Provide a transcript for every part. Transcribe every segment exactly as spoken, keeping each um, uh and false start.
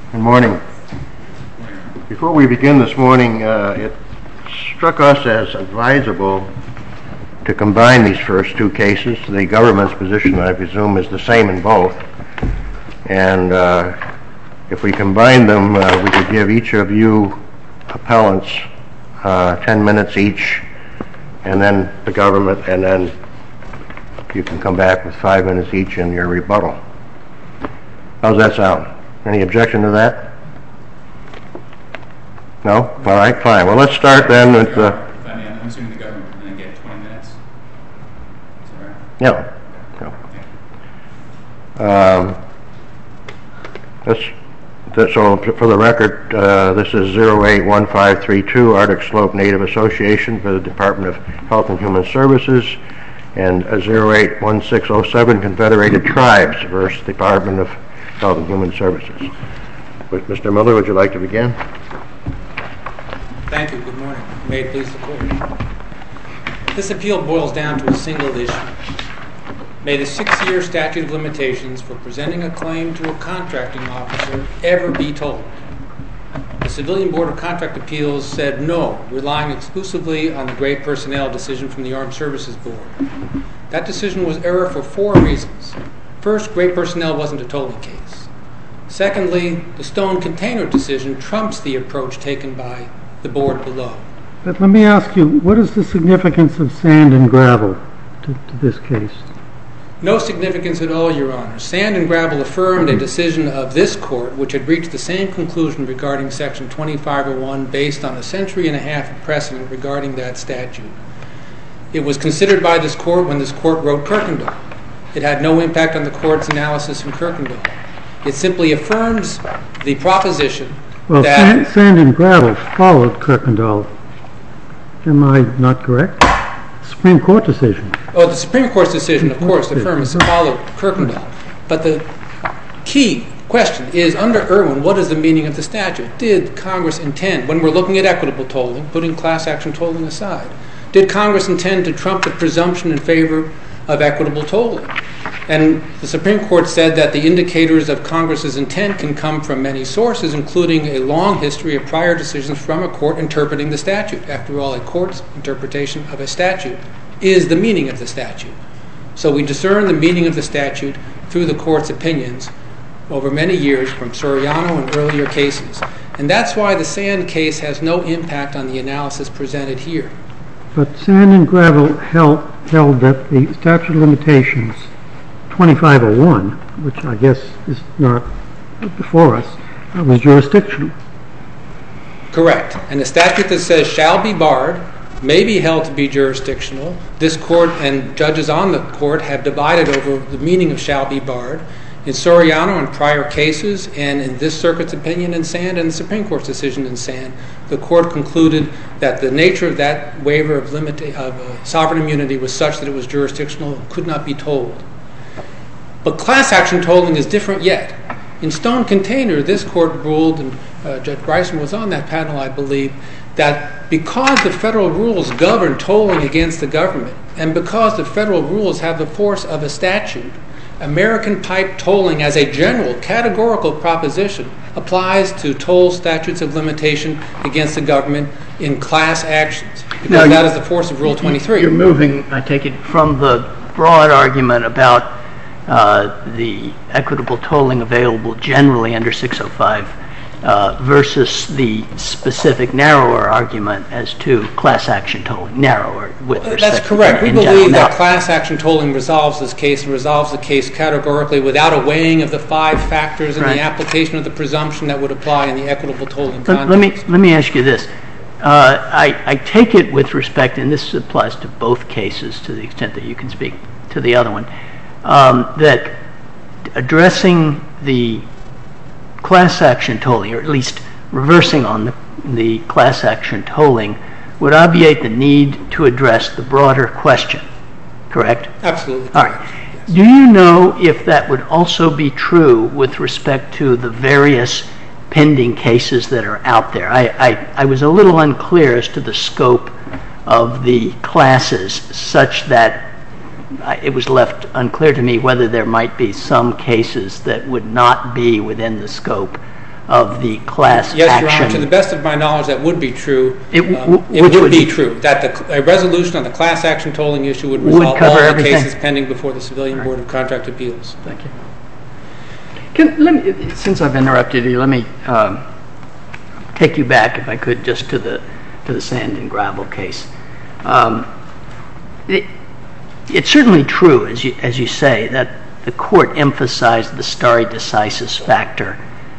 Good morning. Before we begin this morning, uh, it struck us as advisable to combine these first two cases. The government's position, I presume, is the same in both. And uh, if we combine them, uh, we could give each of you appellants uh, ten minutes each, and then the government, and then you can come back with five minutes each in your rebuttal. How's that sound? Any objection to that? No? All right, fine. Well, let's start then with the... Uh, I mean, I'm assuming the government will then get twenty minutes. Is that right? Yeah. yeah. Um, let's, that, so for the record, uh, this is zero eight one five three two Arctic Slope Native Association for the Department of Health and Human Services, and uh, zero eight one six zero seven Confederated Tribes versus Department of Health and Human Services. Mister Miller, would you like to begin? Thank you. Good morning. May it please the Court. This appeal boils down to a single issue. May the six-year statute of limitations for presenting a claim to a contracting officer ever be told? The Civilian Board of Contract Appeals said no, relying exclusively on the grade personnel decision from the Armed Services Board. That decision was error for four reasons. First, grade personnel wasn't a tolling case. Secondly, the Stone Container decision trumps the approach taken by the board below. But let me ask you, what is the significance of sand and gravel to, to this case? No significance at all, Your Honor. Sand and Gravel affirmed a decision of this court which had reached the same conclusion regarding Section twenty-five oh one based on a century and a half of precedent regarding that statute. It was considered by this court when this court wrote Kirkendall. It had no impact on the court's analysis in Kirkendall. It simply affirms the proposition well, that... Well, sand, sand and Gravel followed Kirkendall. Am I not correct? Supreme Court decision. Oh, the Supreme Court's decision, of course, affirms to follow Kirkendall. But the key question is, under Irwin, what is the meaning of the statute? Did Congress intend, when we're looking at equitable tolling, putting class action tolling aside, did Congress intend to trump the presumption in favor of equitable tolling? And the Supreme Court said that the indicators of Congress's intent can come from many sources, including a long history of prior decisions from a court interpreting the statute. After all, a court's interpretation of a statute is the meaning of the statute. So we discern the meaning of the statute through the court's opinions over many years from Soriano and earlier cases. And that's why the Sand case has no impact on the analysis presented here. But Sand and Gravel held, held that the statute of limitations, twenty-five oh one, which I guess is not before us, uh, was jurisdictional. Correct. And the statute that says shall be barred may be held to be jurisdictional. This court and judges on the court have divided over the meaning of shall be barred. In Soriano and prior cases, and in this circuit's opinion in Sand and the Supreme Court's decision in Sand, the court concluded that the nature of that waiver of, limita- of uh, sovereign immunity was such that it was jurisdictional and could not be tolled. But class action tolling is different yet. In Stone Container, this court ruled, and uh, Judge Bryson was on that panel, I believe, that because the federal rules govern tolling against the government, and because the federal rules have the force of a statute, American pipe tolling as a general categorical proposition applies to toll statutes of limitation against the government in class actions, because now, that is the force of Rule twenty-three. You're moving, I take it, from the broad argument about uh, the equitable tolling available generally under six oh five uh, versus the specific narrower argument as to class action tolling, narrower with respect. That's correct. We believe that now, class action tolling resolves this case and resolves the case categorically without a weighing of the five factors and right. the application of the presumption that would apply in the equitable tolling context. Let me, let me ask you this. Uh, I, I take it with respect, and this applies to both cases to the extent that you can speak to the other one, um, that addressing the class action tolling, or at least reversing on the, the class action tolling, would obviate the need to address the broader question, correct? Absolutely. All right. Yes. Do you know if that would also be true with respect to the various pending cases that are out there? I, I, I was a little unclear as to the scope of the classes, such that it was left unclear to me whether there might be some cases that would not be within the scope of the class yes, action. Your Honor, to the best of my knowledge, that would be true. It, um, it would, would be true that the, a resolution on the class action tolling issue would resolve would cover all everything. the cases pending before the Civilian Right. Board of Contract Appeals. Thank you. Can, let me, since I've interrupted you, let me um, take you back, if I could, just to the to the sand and gravel case. Um, it, it's certainly true, as you as you say, that the court emphasized the stare decisis factor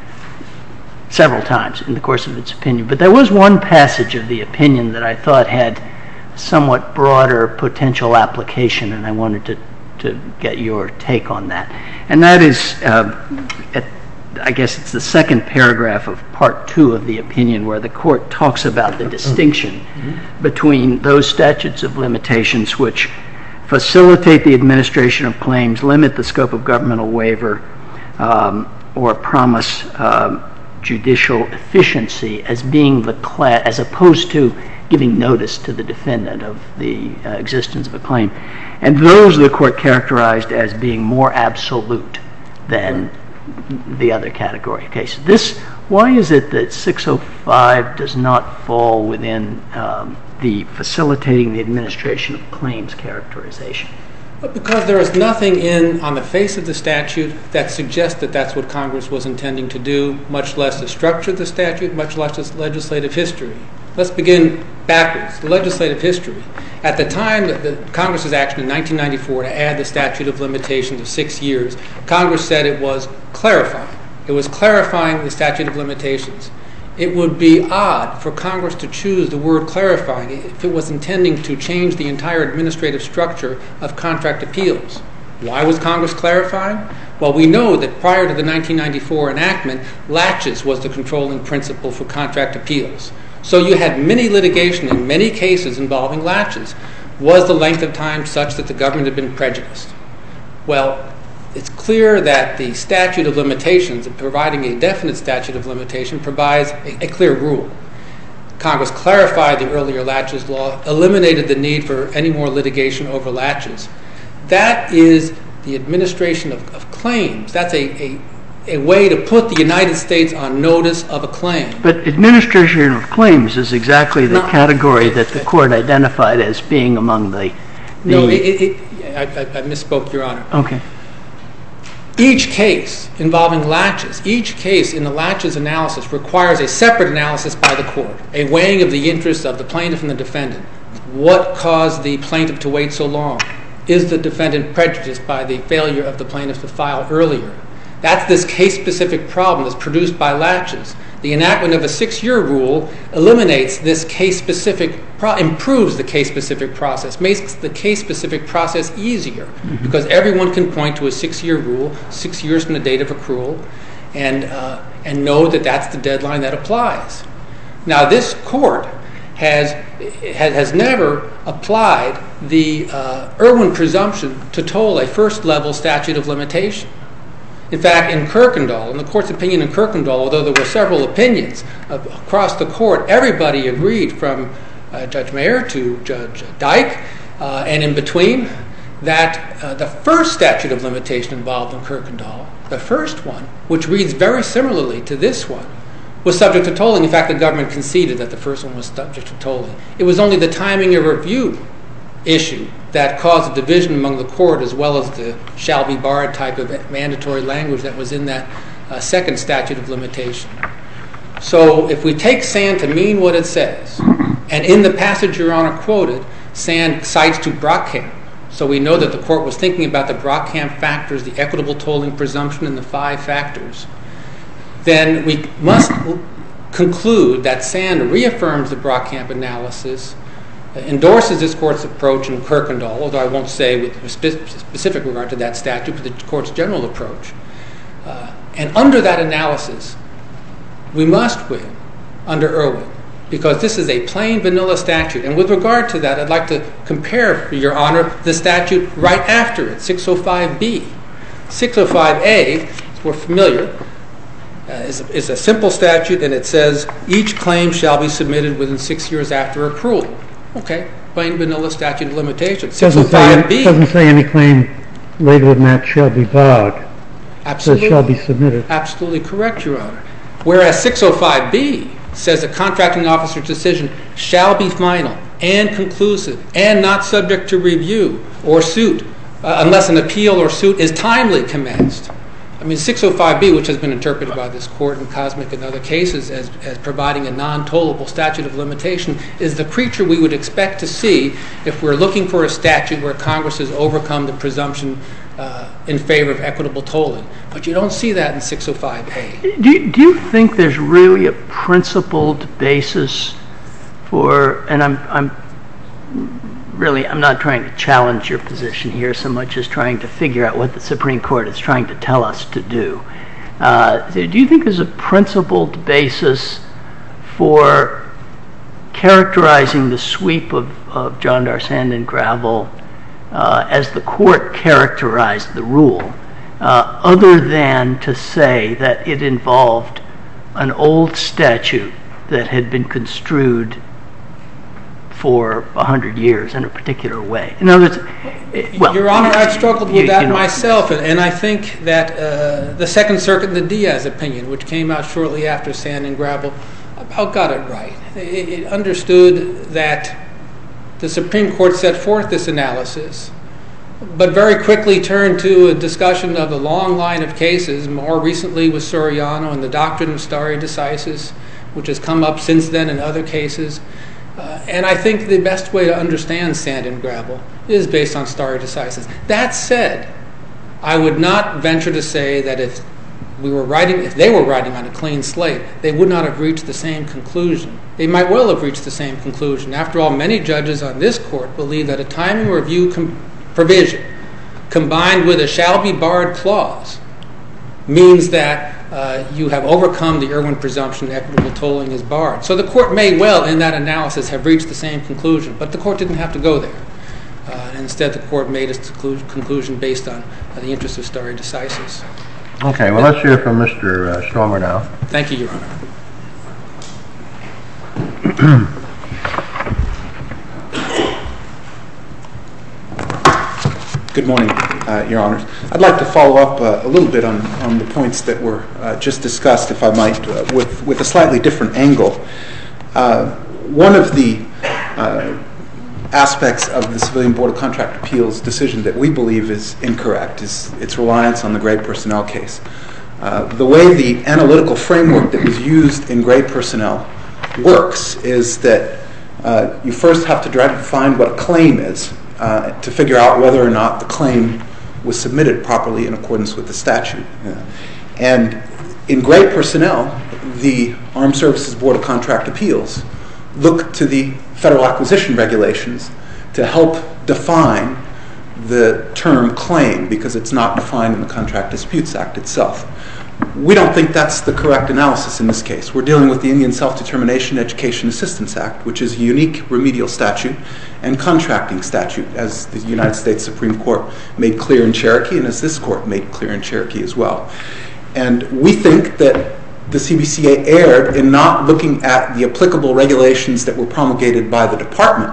several times in the course of its opinion. But there was one passage of the opinion that I thought had somewhat broader potential application, and I wanted to, to get your take on that. And that is, uh, at, I guess it's the second paragraph of part two of the opinion, where the court talks about the distinction between those statutes of limitations which facilitate the administration of claims, limit the scope of governmental waiver, um, or promise um, judicial efficiency as being the class, as opposed to giving notice to the defendant of the uh, existence of a claim. And those the court characterized as being more absolute than the other category of cases. This, why is it that six oh five does not fall within um, the facilitating the administration of claims characterization? Because there is nothing in on the face of the statute that suggests that that's what Congress was intending to do, much less the structure of the statute, much less its legislative history. Let's begin backwards. The legislative history. At the time that the Congress's action in nineteen ninety-four to add the statute of limitations of six years, Congress said it was clarifying. It was clarifying the statute of limitations. It would be odd for Congress to choose the word clarifying if it was intending to change the entire administrative structure of contract appeals. Why was Congress clarifying? Well, we know that prior to the nineteen ninety-four enactment, laches was the controlling principle for contract appeals. So you had many litigation in many cases involving laches. Was the length of time such that the government had been prejudiced? Well, it's clear that the statute of limitations, providing a definite statute of limitation, provides a, a clear rule. Congress clarified the earlier laches law, eliminated the need for any more litigation over laches. That is the administration of, of claims. That's a, a, a way to put the United States on notice of a claim. But administration of claims is exactly the No, category it, that the it, court identified as being among the... the no, it, it, it, I, I misspoke, Your Honor. Okay. Each case involving laches, each case in the laches analysis requires a separate analysis by the court, a weighing of the interests of the plaintiff and the defendant. What caused the plaintiff to wait so long? Is the defendant prejudiced by the failure of the plaintiff to file earlier? That's this case-specific problem that's produced by laches. The enactment of a six-year rule eliminates this case-specific, pro- improves the case-specific process, makes the case-specific process easier, mm-hmm. because everyone can point to a six-year rule, six years from the date of accrual, and uh, and know that that's the deadline that applies. Now, this court has has, has never applied the uh, Irwin presumption to toll a first-level statute of limitation. In fact, in Kirkendall, in the court's opinion in Kirkendall, although there were several opinions uh, across the court, everybody agreed from uh, Judge Mayer to Judge Dyke uh, and in between that uh, the first statute of limitation involved in Kirkendall, the first one, which reads very similarly to this one, was subject to tolling. In fact, the government conceded that the first one was subject to tolling. It was only the timing of review issue that caused a division among the court, as well as the shall be barred type of mandatory language that was in that uh, second statute of limitation. So if we take Sand to mean what it says, and in the passage Your Honor quoted, Sand cites to Brockamp, so we know that the court was thinking about the Brockamp factors, the equitable tolling presumption, and the five factors, then we must conclude that Sand reaffirms the Brockamp analysis, endorses this court's approach in Kirkendall, although I won't say with specific regard to that statute, but the court's general approach. Uh, and under that analysis, we must win under Irwin, because this is a plain vanilla statute. And with regard to that, I'd like to compare, for Your Honor, the statute right after it, six oh five B. six oh five A, as we're familiar, uh, is, a, is a simple statute, and it says, each claim shall be submitted within six years after accrual. Okay, plain vanilla statute of limitations. six oh five B doesn't say any claim later than that shall be barred. Absolutely. It shall be submitted. Absolutely correct, Your Honor. Whereas six oh five B says a contracting officer's decision shall be final and conclusive and not subject to review or suit uh, unless an appeal or suit is timely commenced. I mean, six oh five B, which has been interpreted by this court in Cosmic and other cases as, as providing a non-tollable statute of limitation, is the creature we would expect to see if we're looking for a statute where Congress has overcome the presumption uh, in favor of equitable tolling. But you don't see that in six oh five A. Do you, do you think there's really a principled basis for, and I'm, I'm really, I'm not trying to challenge your position here so much as trying to figure out what the Supreme Court is trying to tell us to do. Uh, do you think there's a principled basis for characterizing the sweep of, of John Doe Sand and Gravel uh, as the court characterized the rule, uh, other than to say that it involved an old statute that had been construed for a hundred years in a particular way? In other words, well, Your Honor, I've struggled with you, that you know, myself, and, and I think that uh, the Second Circuit in the Diaz opinion, which came out shortly after Sand and Gravel, about got it right. It, it understood that the Supreme Court set forth this analysis, but very quickly turned to a discussion of a long line of cases, more recently with Soriano and the doctrine of stare decisis, which has come up since then in other cases. Uh, and I think the best way to understand Sand and Gravel is based on stare decisis. That said, I would not venture to say that if we were writing, if they were writing on a clean slate, they would not have reached the same conclusion. They might well have reached the same conclusion. After all, many judges on this court believe that a timing review com- provision combined with a shall be barred clause means that Uh, you have overcome the Irwin presumption, equitable tolling is barred. So the court may well, in that analysis, have reached the same conclusion, but the court didn't have to go there. Uh, instead, the court made its conclusion based on uh, the interest of stare decisis. Okay, well, let's hear from Mister Uh, Stormer now. Thank you, Your Honor. Good morning, uh, Your Honors. I'd like to follow up uh, a little bit on, on the points that were uh, just discussed, if I might, uh, with, with a slightly different angle. Uh, one of the uh, aspects of the Civilian Board of Contract Appeals decision that we believe is incorrect is its reliance on the Gray Personnel case. Uh, the way the analytical framework that was used in Gray Personnel works is that uh, you first have to try to find what a claim is, Uh, to figure out whether or not the claim was submitted properly in accordance with the statute. Uh, and in Gray Personnel, the Armed Services Board of Contract Appeals looked to the Federal Acquisition Regulations to help define the term claim because it's not defined in the Contract Disputes Act itself. We don't think that's the correct analysis in this case. We're dealing with the Indian Self-Determination Education Assistance Act, which is a unique remedial statute and contracting statute, as the United States Supreme Court made clear in Cherokee and as this court made clear in Cherokee as well. And we think that the C B C A erred in not looking at the applicable regulations that were promulgated by the Department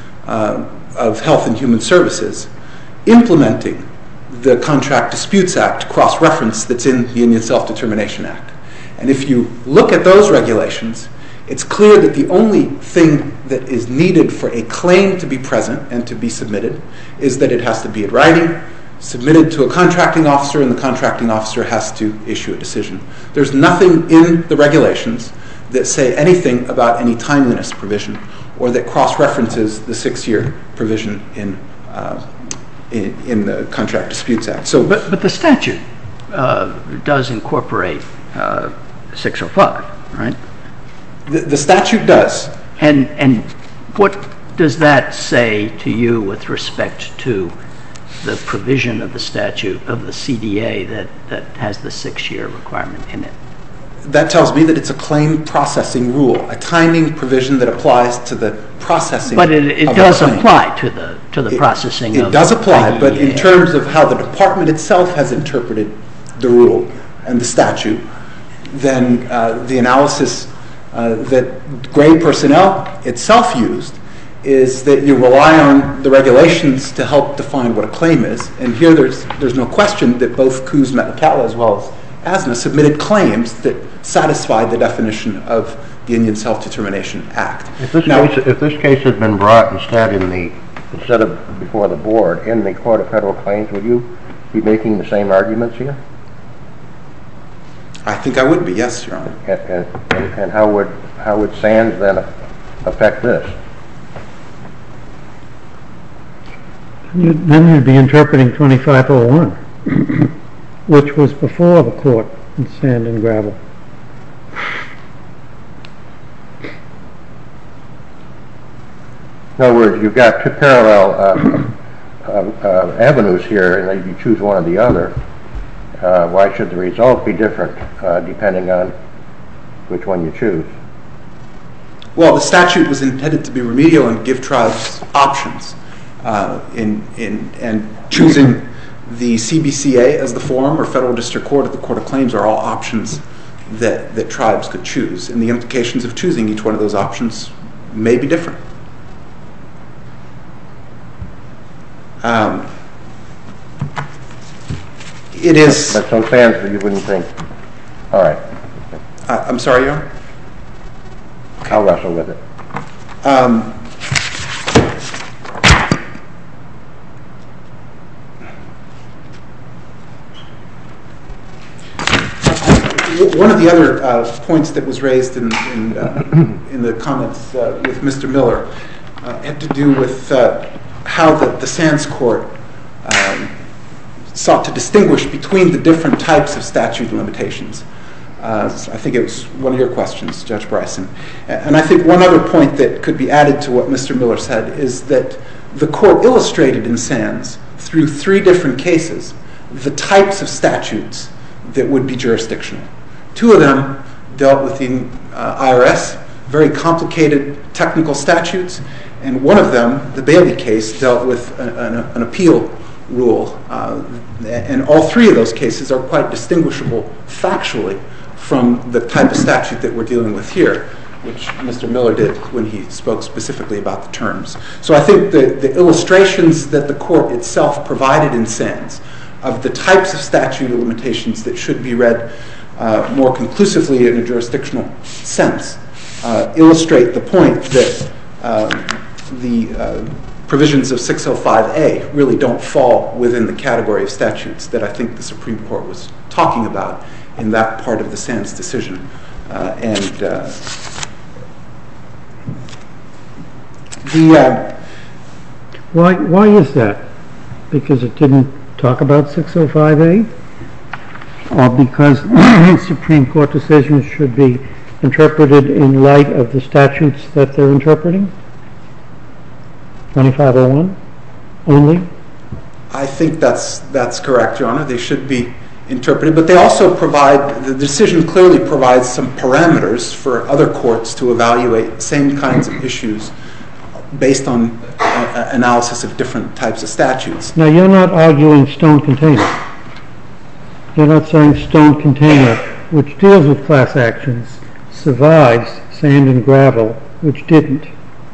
uh, of Health and Human Services, implementing the Contract Disputes Act cross-reference that's in the Indian Self-Determination Act. And if you look at those regulations, it's clear that the only thing that is needed for a claim to be present and to be submitted is that it has to be in writing, submitted to a contracting officer, and the contracting officer has to issue a decision. There's nothing in the regulations that say anything about any timeliness provision or that cross-references the six-year provision in uh, In, in the Contract Disputes Act. So, but, but the statute uh, does incorporate uh, six oh five, right? The, the statute does. And and what does that say to you with respect to the provision of the statute of the C D A that, that has the six-year requirement in it? That tells me that it's a claim processing rule, a timing provision that applies to the processing. But it, it of does a claim. apply to the to the it, processing. It of does apply, I D E A. but in terms of how the department itself has interpreted the rule and the statute, then uh, the analysis uh, that Gray Personnel itself used is that you rely on the regulations to help define what a claim is. And here there's there's no question that both Coos Metlakatla as well as ASNA submitted claims that satisfied the definition of the Indian Self-Determination Act. If this, now, case, if this case had been brought instead in the instead of before the board in the Court of Federal Claims, would you be making the same arguments here? I think I would be, yes, Your Honor. And, and, and how would how would Sands then affect this? You'd, then you'd be interpreting twenty-five oh one, which was before the court in Sand and Gravel. In other words, you've got two parallel uh, uh, uh, avenues here, and you choose one or the other. Uh, why should the result be different uh, depending on which one you choose? Well, the statute was intended to be remedial and give tribes options uh, in, in, and choosing the C B C A as the forum or federal district court or the Court of Claims are all options that, that tribes could choose. And the implications of choosing each one of those options may be different. Um, it is... But some Sands, you wouldn't think, all right. Uh, I'm sorry, Your Honor? I'll wrestle with it. Um, one of the other uh, points that was raised in, in, uh, in the comments uh, with Mister Miller uh, had to do with uh, how the, the Sands Court um, sought to distinguish between the different types of statute of limitations. Uh, I think it was one of your questions, Judge Bryson. And I think one other point that could be added to what Mister Miller said is that the court illustrated in Sands through three different cases the types of statutes that would be jurisdictional. Two of them dealt with the uh, I R S, very complicated technical statutes, and one of them, the Bailey case, dealt with an, an, an appeal rule. Uh, and all three of those cases are quite distinguishable factually from the type of statute that we're dealing with here, which Mister Miller did when he spoke specifically about the terms. So I think the, the illustrations that the court itself provided in Sands of the types of statute of limitations that should be read uh, more conclusively in a jurisdictional sense uh, illustrate the point that uh, the uh, provisions of six oh five A really don't fall within the category of statutes that I think the Supreme Court was talking about in that part of the Sands decision. Uh, and uh, the... Uh, why, why is that? Because it didn't talk about six oh five A? Or because Supreme Court decisions should be interpreted in light of the statutes that they're interpreting? twenty-five oh one only? I think that's that's correct, Your Honor. They should be interpreted, but they also provide, the decision clearly provides some parameters for other courts to evaluate the same kinds of issues based on uh, analysis of different types of statutes. Now, you're not arguing Stone Container. You're not saying Stone Container, which deals with class actions, survives Sand and Gravel, which didn't.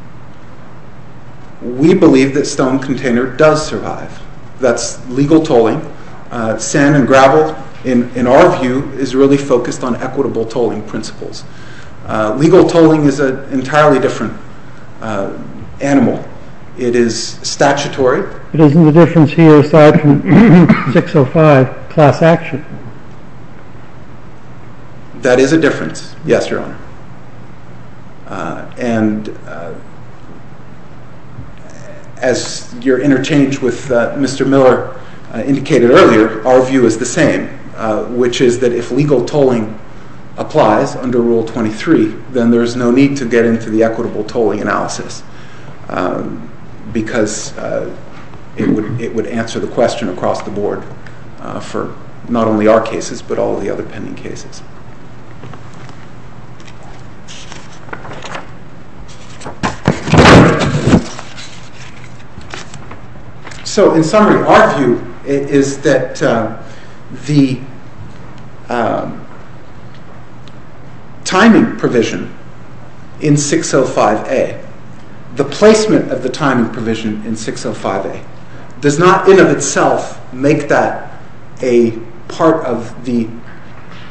We believe that Stone Container does survive. That's legal tolling. Uh, Sand and Gravel, in, in our view, is really focused on equitable tolling principles. Uh, legal tolling is an entirely different uh, animal. It is statutory. But isn't the difference here, aside from six oh five, class action? That is a difference, yes, Your Honor. Uh, and uh, as your interchange with uh, Mister Miller uh, indicated earlier, our view is the same, uh, which is that if legal tolling applies under Rule twenty-three, then there's no need to get into the equitable tolling analysis, um, because uh, it would it would answer the question across the board uh, for not only our cases but all of the other pending cases. So, in summary, our view is that uh, the um, timing provision in six oh five A, the placement of the timing provision in six oh five A, does not in of itself make that a part of the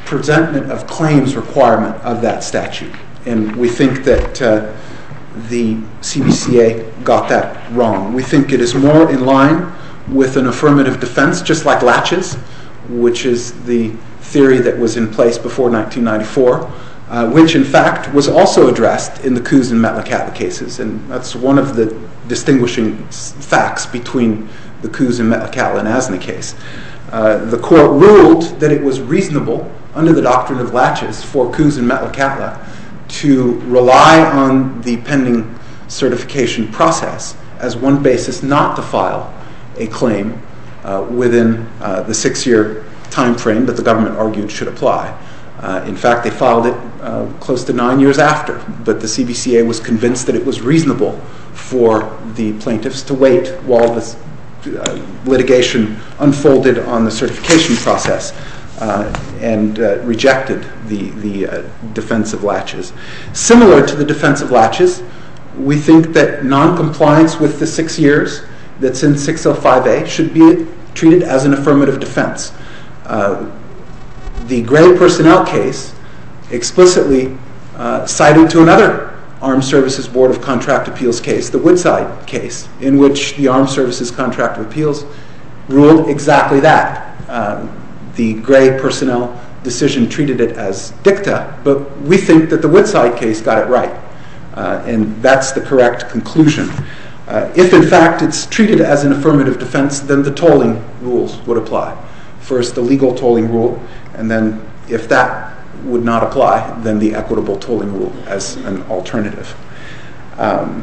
presentment of claims requirement of that statute. And we think that uh, the C B C A got that wrong. We think it is more in line with an affirmative defense, just like laches, which is the theory that was in place before nineteen ninety-four, uh, which in fact was also addressed in the Coos and Metlakatla cases. And that's one of the distinguishing facts between the Coos and Metlakatla and Asna case. Uh, the court ruled that it was reasonable under the doctrine of laches for Coos and Metlakatla to rely on the pending certification process as one basis not to file a claim uh, within uh, the six-year time frame that the government argued should apply. Uh, in fact, they filed it uh, close to nine years after, but the C B C A was convinced that it was reasonable for the plaintiffs to wait while this uh, litigation unfolded on the certification process uh, and uh, rejected the, the uh, defense of laches. Similar to the defense of laches, we think that noncompliance with the six years that's in six oh five A should be treated as an affirmative defense. Uh, the Gray personnel case explicitly uh, cited to another Armed Services Board of Contract Appeals case, the Woodside case, in which the Armed Services Contract of Appeals ruled exactly that. Uh, the Gray personnel decision treated it as dicta, but we think that the Woodside case got it right, uh, and that's the correct conclusion. Uh, if, in fact, it's treated as an affirmative defense, then the tolling rules would apply. First, the legal tolling rule, and then if that would not apply, then the equitable tolling rule as an alternative. Um,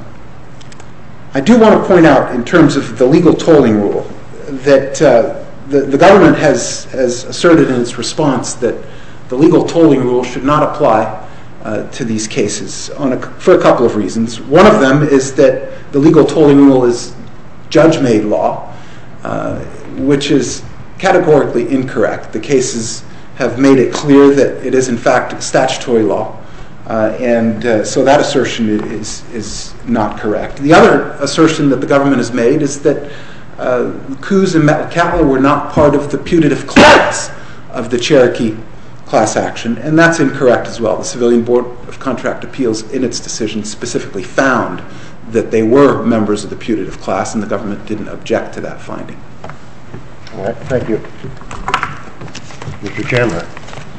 I do want to point out, in terms of the legal tolling rule, that uh, the, the government has, has asserted in its response that the legal tolling rule should not apply Uh, to these cases on a, for a couple of reasons. One of them is that the legal tolling rule is judge-made law, uh, which is categorically incorrect. The cases have made it clear that it is in fact statutory law, uh, and uh, so that assertion is, is not correct. The other assertion that the government has made is that uh, Coos and Metlakatla were not part of the putative class of the Cherokee class action, and that's incorrect as well. The Civilian Board of Contract Appeals, in its decision, specifically found that they were members of the putative class, and the government didn't object to that finding. All right, thank you. Mister Chandler.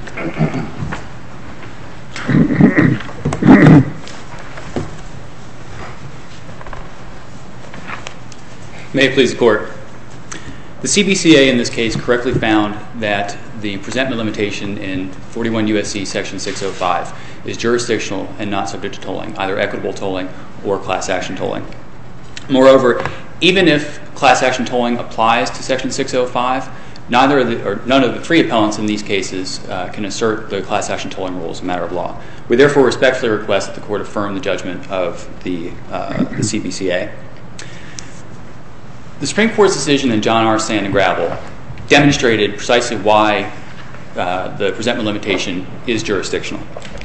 May it please the Court. The C B C A in this case correctly found that the presentment limitation in forty-one U S C section six oh five is jurisdictional and not subject to tolling, either equitable tolling or class action tolling. Moreover, even if class action tolling applies to section six oh five, neither of the, or none of the three appellants in these cases uh, can assert the class action tolling rule as a matter of law. We therefore respectfully request that the Court affirm the judgment of the, uh, the C B C A. The Supreme Court's decision in John R. Sand and Gravel demonstrated precisely why uh, the presentment limitation is jurisdictional.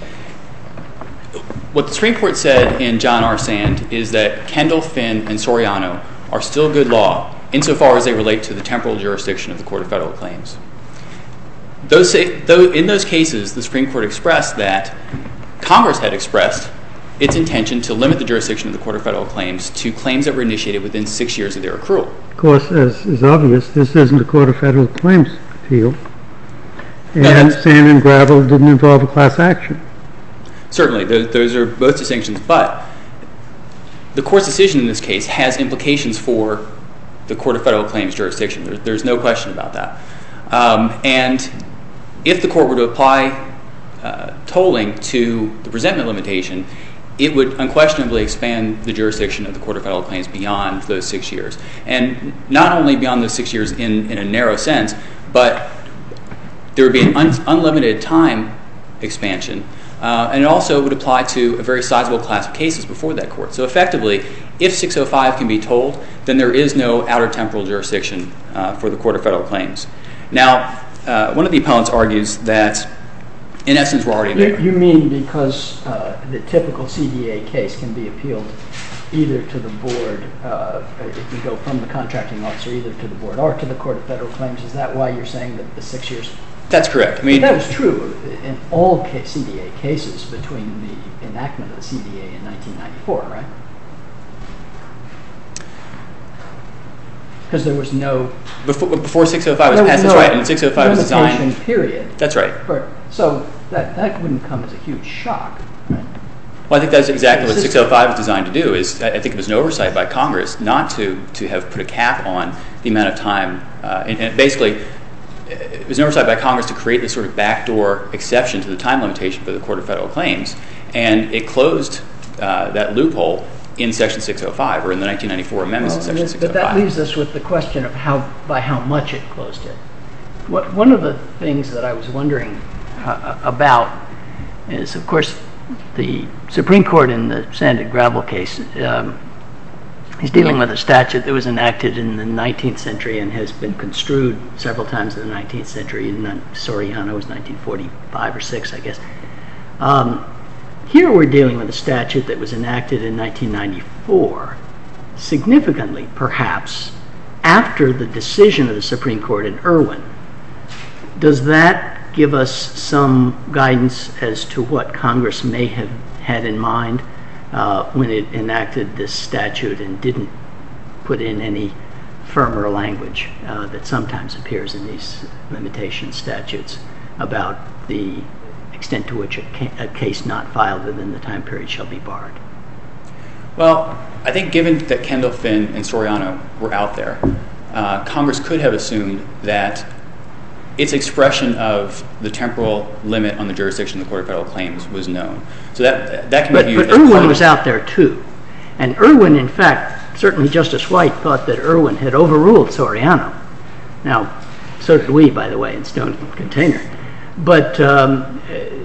What the Supreme Court said in John R. Sand is that Kendall, Finn, and Soriano are still good law insofar as they relate to the temporal jurisdiction of the Court of Federal Claims. Those say, though in those cases, the Supreme Court expressed that Congress had expressed its intention to limit the jurisdiction of the Court of Federal Claims to claims that were initiated within six years of their accrual. Of course, as is obvious, this isn't a Court of Federal Claims appeal, and no, Sand and Gravel didn't involve a class action. Certainly, those, those are both distinctions, but the Court's decision in this case has implications for the Court of Federal Claims jurisdiction. There, there's no question about that. Um, and if the Court were to apply uh, tolling to the presentment limitation, it would unquestionably expand the jurisdiction of the Court of Federal Claims beyond those six years. And not only beyond those six years in, in a narrow sense, but there would be an un- unlimited time expansion. Uh, and it also would apply to a very sizable class of cases before that court. So effectively, if six oh five can be tolled, then there is no outer temporal jurisdiction uh, for the Court of Federal Claims. Now, uh, one of the appellants argues that in essence, we're already there. You, you mean because uh, the typical C D A case can be appealed either to the board, uh, if you go from the contracting officer, either to the board or to the Court of Federal Claims. Is that why you're saying that the six years That's correct. I mean, but that was true in all C D A cases between the enactment of the C D A in nineteen ninety-four, right? Because there was no... Before, before six oh five was passed, that's no right, and six oh five was designed... limitation period. That's right. For, so that, that wouldn't come as a huge shock, right? Well, I think that's exactly what six oh five is designed to do. Is I think it was an oversight by Congress not to, to have put a cap on the amount of time. Uh, and, and basically, it was an oversight by Congress to create this sort of backdoor exception to the time limitation for the Court of Federal Claims. And it closed uh, that loophole in Section six oh five, or in the nineteen ninety-four amendments well, to Section it, six oh five. But that leaves us with the question of how, by how much it closed it. What, one of the things that I was wondering uh, about is, of course, the Supreme Court in the Sand and Gravel case um, is dealing with a statute that was enacted in the nineteenth century and has been construed several times in the nineteenth century. In Soriano was nineteen forty-five or six, I guess. Um, here we're dealing with a statute that was enacted in nineteen ninety-four, significantly, perhaps, after the decision of the Supreme Court in Irwin. Does that give us some guidance as to what Congress may have had in mind uh, when it enacted this statute and didn't put in any firmer language uh, that sometimes appears in these limitation statutes about the extent to which a, ca- a case not filed within the time period shall be barred? Well, I think given that Kendall, Finn, and Soriano were out there, uh, Congress could have assumed that its expression of the temporal limit on the jurisdiction of the Court of Federal Claims was known. So that that can but, be viewed But as Irwin was out there too. And Irwin, in fact, certainly Justice White thought that Irwin had overruled Soriano. Now, so did we, by the way, in Stone Container. But um,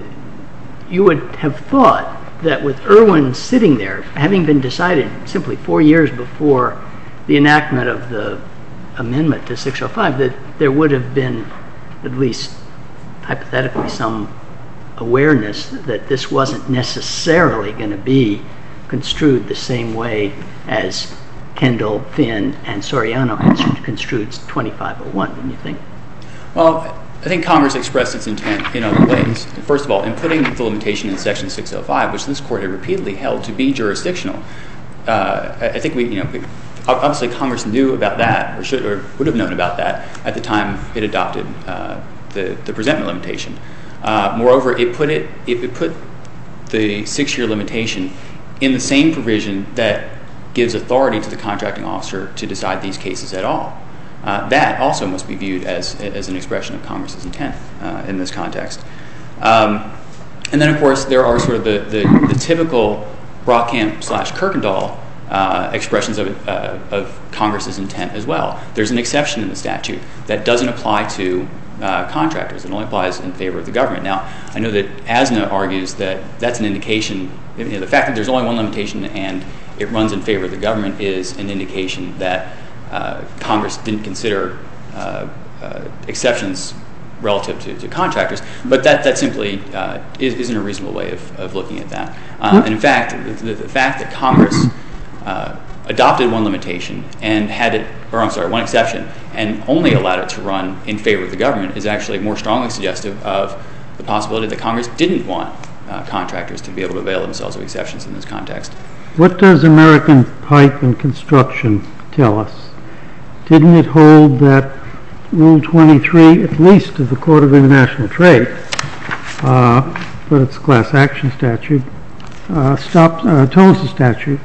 you would have thought that with Irwin sitting there, having been decided simply four years before the enactment of the amendment to six oh five, that there would have been at least hypothetically some awareness that this wasn't necessarily going to be construed the same way as Kendall, Finn, and Soriano had construed twenty-five oh one, wouldn't you think? Well, I think Congress expressed its intent in other ways. First of all, in putting the limitation in Section six oh five, which this Court had repeatedly held to be jurisdictional, uh, I think we, you know, obviously Congress knew about that, or should, or would have known about that at the time it adopted uh, the the presentment limitation. Uh, moreover, it put it, it it put the six-year limitation in the same provision that gives authority to the contracting officer to decide these cases at all. Uh, that also must be viewed as as an expression of Congress's intent uh, in this context. Um, and then, of course, there are sort of the, the, the typical Brockamp slash Kirkendall uh, expressions of, uh, of Congress's intent as well. There's an exception in the statute that doesn't apply to uh, contractors. It only applies in favor of the government. Now, I know that A S N A argues that that's an indication, you know, the fact that there's only one limitation and it runs in favor of the government is an indication that Uh, Congress didn't consider uh, uh, exceptions relative to, to contractors, but that, that simply uh, is, isn't a reasonable way of, of looking at that. Um, and in fact, the, the fact that Congress uh, adopted one limitation and had it, or I'm sorry, one exception, and only allowed it to run in favor of the government is actually more strongly suggestive of the possibility that Congress didn't want uh, contractors to be able to avail themselves of exceptions in this context. What does American Pipe and Construction tell us? Didn't it hold that Rule twenty-three, at least of the Court of International Trade, uh, but it's a class action statute, uh, stops, uh, tolls the statute?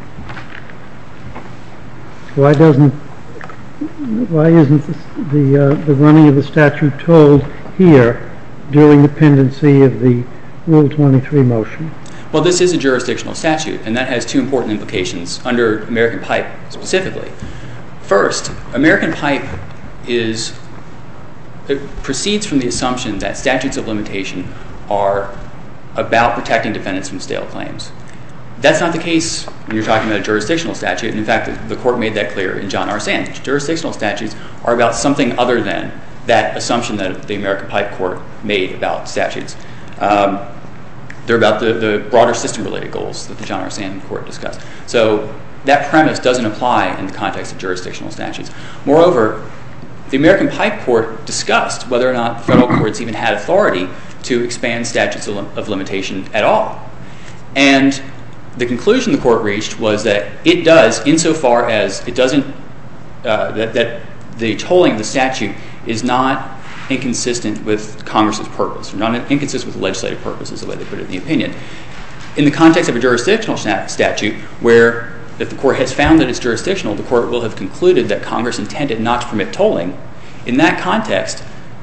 Why doesn't, why isn't the the, uh, the running of the statute tolled here during the pendency of the Rule twenty-three motion? Well, this is a jurisdictional statute, and that has two important implications under American Pipe specifically. First, American Pipe is it proceeds from the assumption that statutes of limitation are about protecting defendants from stale claims. That's not the case when you're talking about a jurisdictional statute. And in fact, the, the Court made that clear in John R. Sand. Jurisdictional statutes are about something other than that assumption that the American Pipe Court made about statutes. Um, they're about the, the broader system-related goals that the John R. Sand Court discussed. So that premise doesn't apply in the context of jurisdictional statutes. Moreover, the American Pipe Court discussed whether or not the federal courts even had authority to expand statutes of limitation at all. And the conclusion the court reached was that it does, insofar as it doesn't, uh, that, that the tolling of the statute is not inconsistent with Congress's purpose, or not inconsistent with legislative purpose, is the way they put it in the opinion. In the context of a jurisdictional statute, where if the court has found that it's jurisdictional, the court will have concluded that Congress intended not to permit tolling. In that context,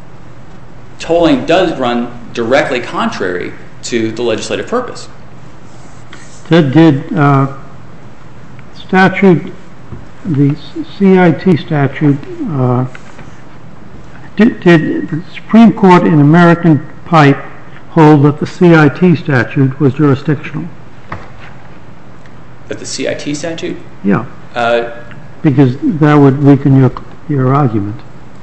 tolling does run directly contrary to the legislative purpose. Did, did uh, statute, the C I T statute, uh, did, did the Supreme Court in American Pipe hold that the C I T statute was jurisdictional? That the C I T statute? Yeah. Uh, because that would weaken your, your argument.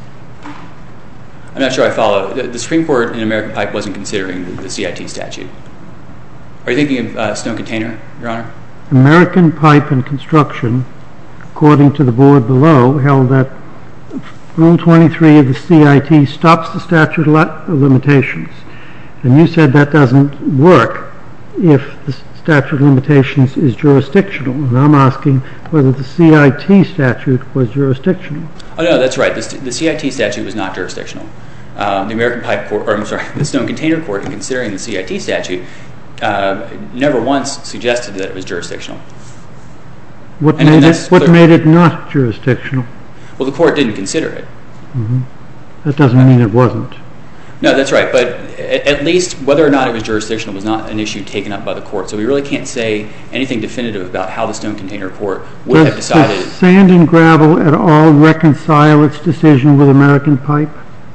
I'm not sure I follow. The, the Supreme Court in American Pipe wasn't considering the, the C I T statute. Are you thinking of uh, Stone Container, Your Honor? American Pipe and Construction, according to the board below, held that Rule twenty-three of the C I T stops the statute of limitations. And you said that doesn't work if the statute of limitations is jurisdictional. And I'm asking whether the C I T statute was jurisdictional. Oh, no, that's right. The, the C I T statute was not jurisdictional. Um, the American Pipe Court, or I'm sorry, the Stone Container Court, in considering the C I T statute, uh, never once suggested that it was jurisdictional. What, and, made, and it, what made it not jurisdictional? Well, the court didn't consider it. Mm-hmm. That doesn't mean it wasn't. No, that's right. But at, at least whether or not it was jurisdictional was not an issue taken up by the court. So we really can't say anything definitive about how the Stone Container Court would does, have decided. Does Sand and Gravel at all reconcile its decision with American Pipe?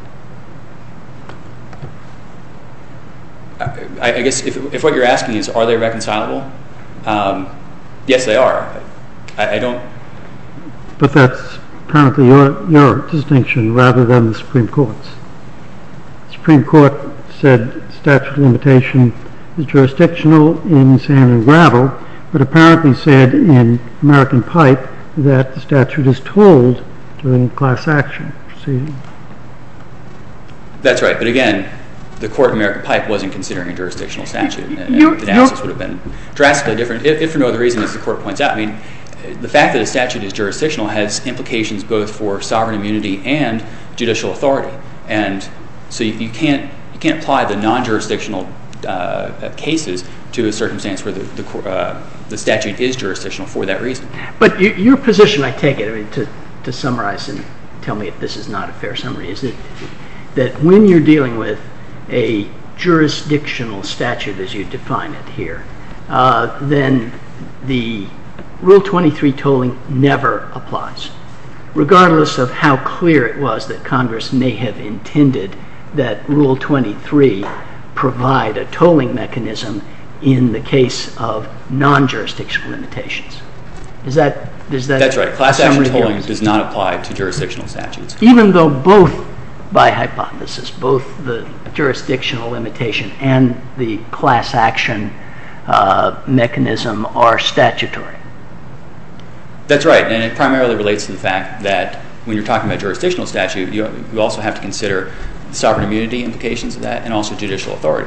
I, I guess if, if what you're asking is, are they reconcilable? Um, yes, they are. I, I don't. But that's apparently your, your distinction rather than the Supreme Court's. The Supreme Court said statute of limitation is jurisdictional in Sand and Gravel, but apparently said in American Pipe that the statute is tolled during class action proceeding. That's right. But again, the court in American Pipe wasn't considering a jurisdictional statute. And You're, the analysis would have been drastically different, if, if for no other reason, as the court points out. I mean, the fact that a statute is jurisdictional has implications both for sovereign immunity and judicial authority. And so you, you can't you can't apply the non-jurisdictional uh, cases to a circumstance where the the, uh, the statute is jurisdictional for that reason. But you, your position, I take it, I mean, to, to summarize and tell me if this is not a fair summary, is that, that when you're dealing with a jurisdictional statute as you define it here, uh, then the Rule twenty-three tolling never applies, regardless of how clear it was that Congress may have intended that Rule twenty-three provide a tolling mechanism in the case of non-jurisdictional limitations. Is that, is that That's right. Class action tolling does not apply to jurisdictional statutes. Even though both, by hypothesis, both the jurisdictional limitation and the class action uh, mechanism are statutory. That's right, and it primarily relates to the fact that when you're talking about jurisdictional statute, you, you also have to consider the sovereign immunity implications of that and also judicial authority.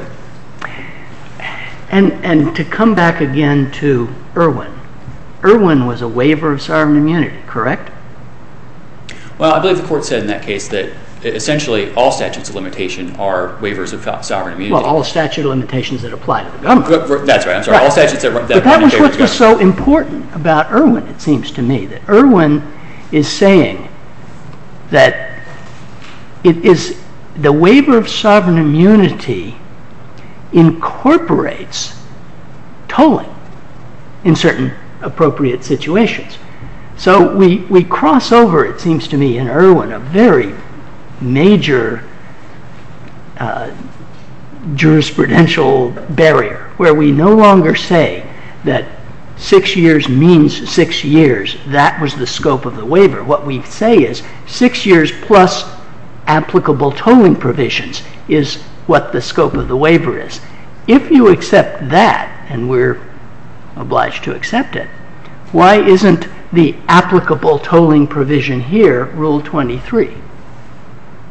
And and to come back again to Irwin, Irwin was a waiver of sovereign immunity, correct? Well, I believe the court said in that case that essentially all statutes of limitation are waivers of sovereign immunity. Well, all statute of limitations that apply to the government. That's right. I'm sorry. Right. All statutes that, that But that was what was government. so important about Irwin, it seems to me, that Irwin is saying that it is the waiver of sovereign immunity incorporates tolling in certain appropriate situations. So we, we cross over, it seems to me, in Irwin, a very major uh, jurisprudential barrier where we no longer say that six years means six years. That was the scope of the waiver. What we say is six years plus applicable tolling provisions is what the scope of the waiver is. If you accept that, and we're obliged to accept it, why isn't the applicable tolling provision here Rule twenty-three?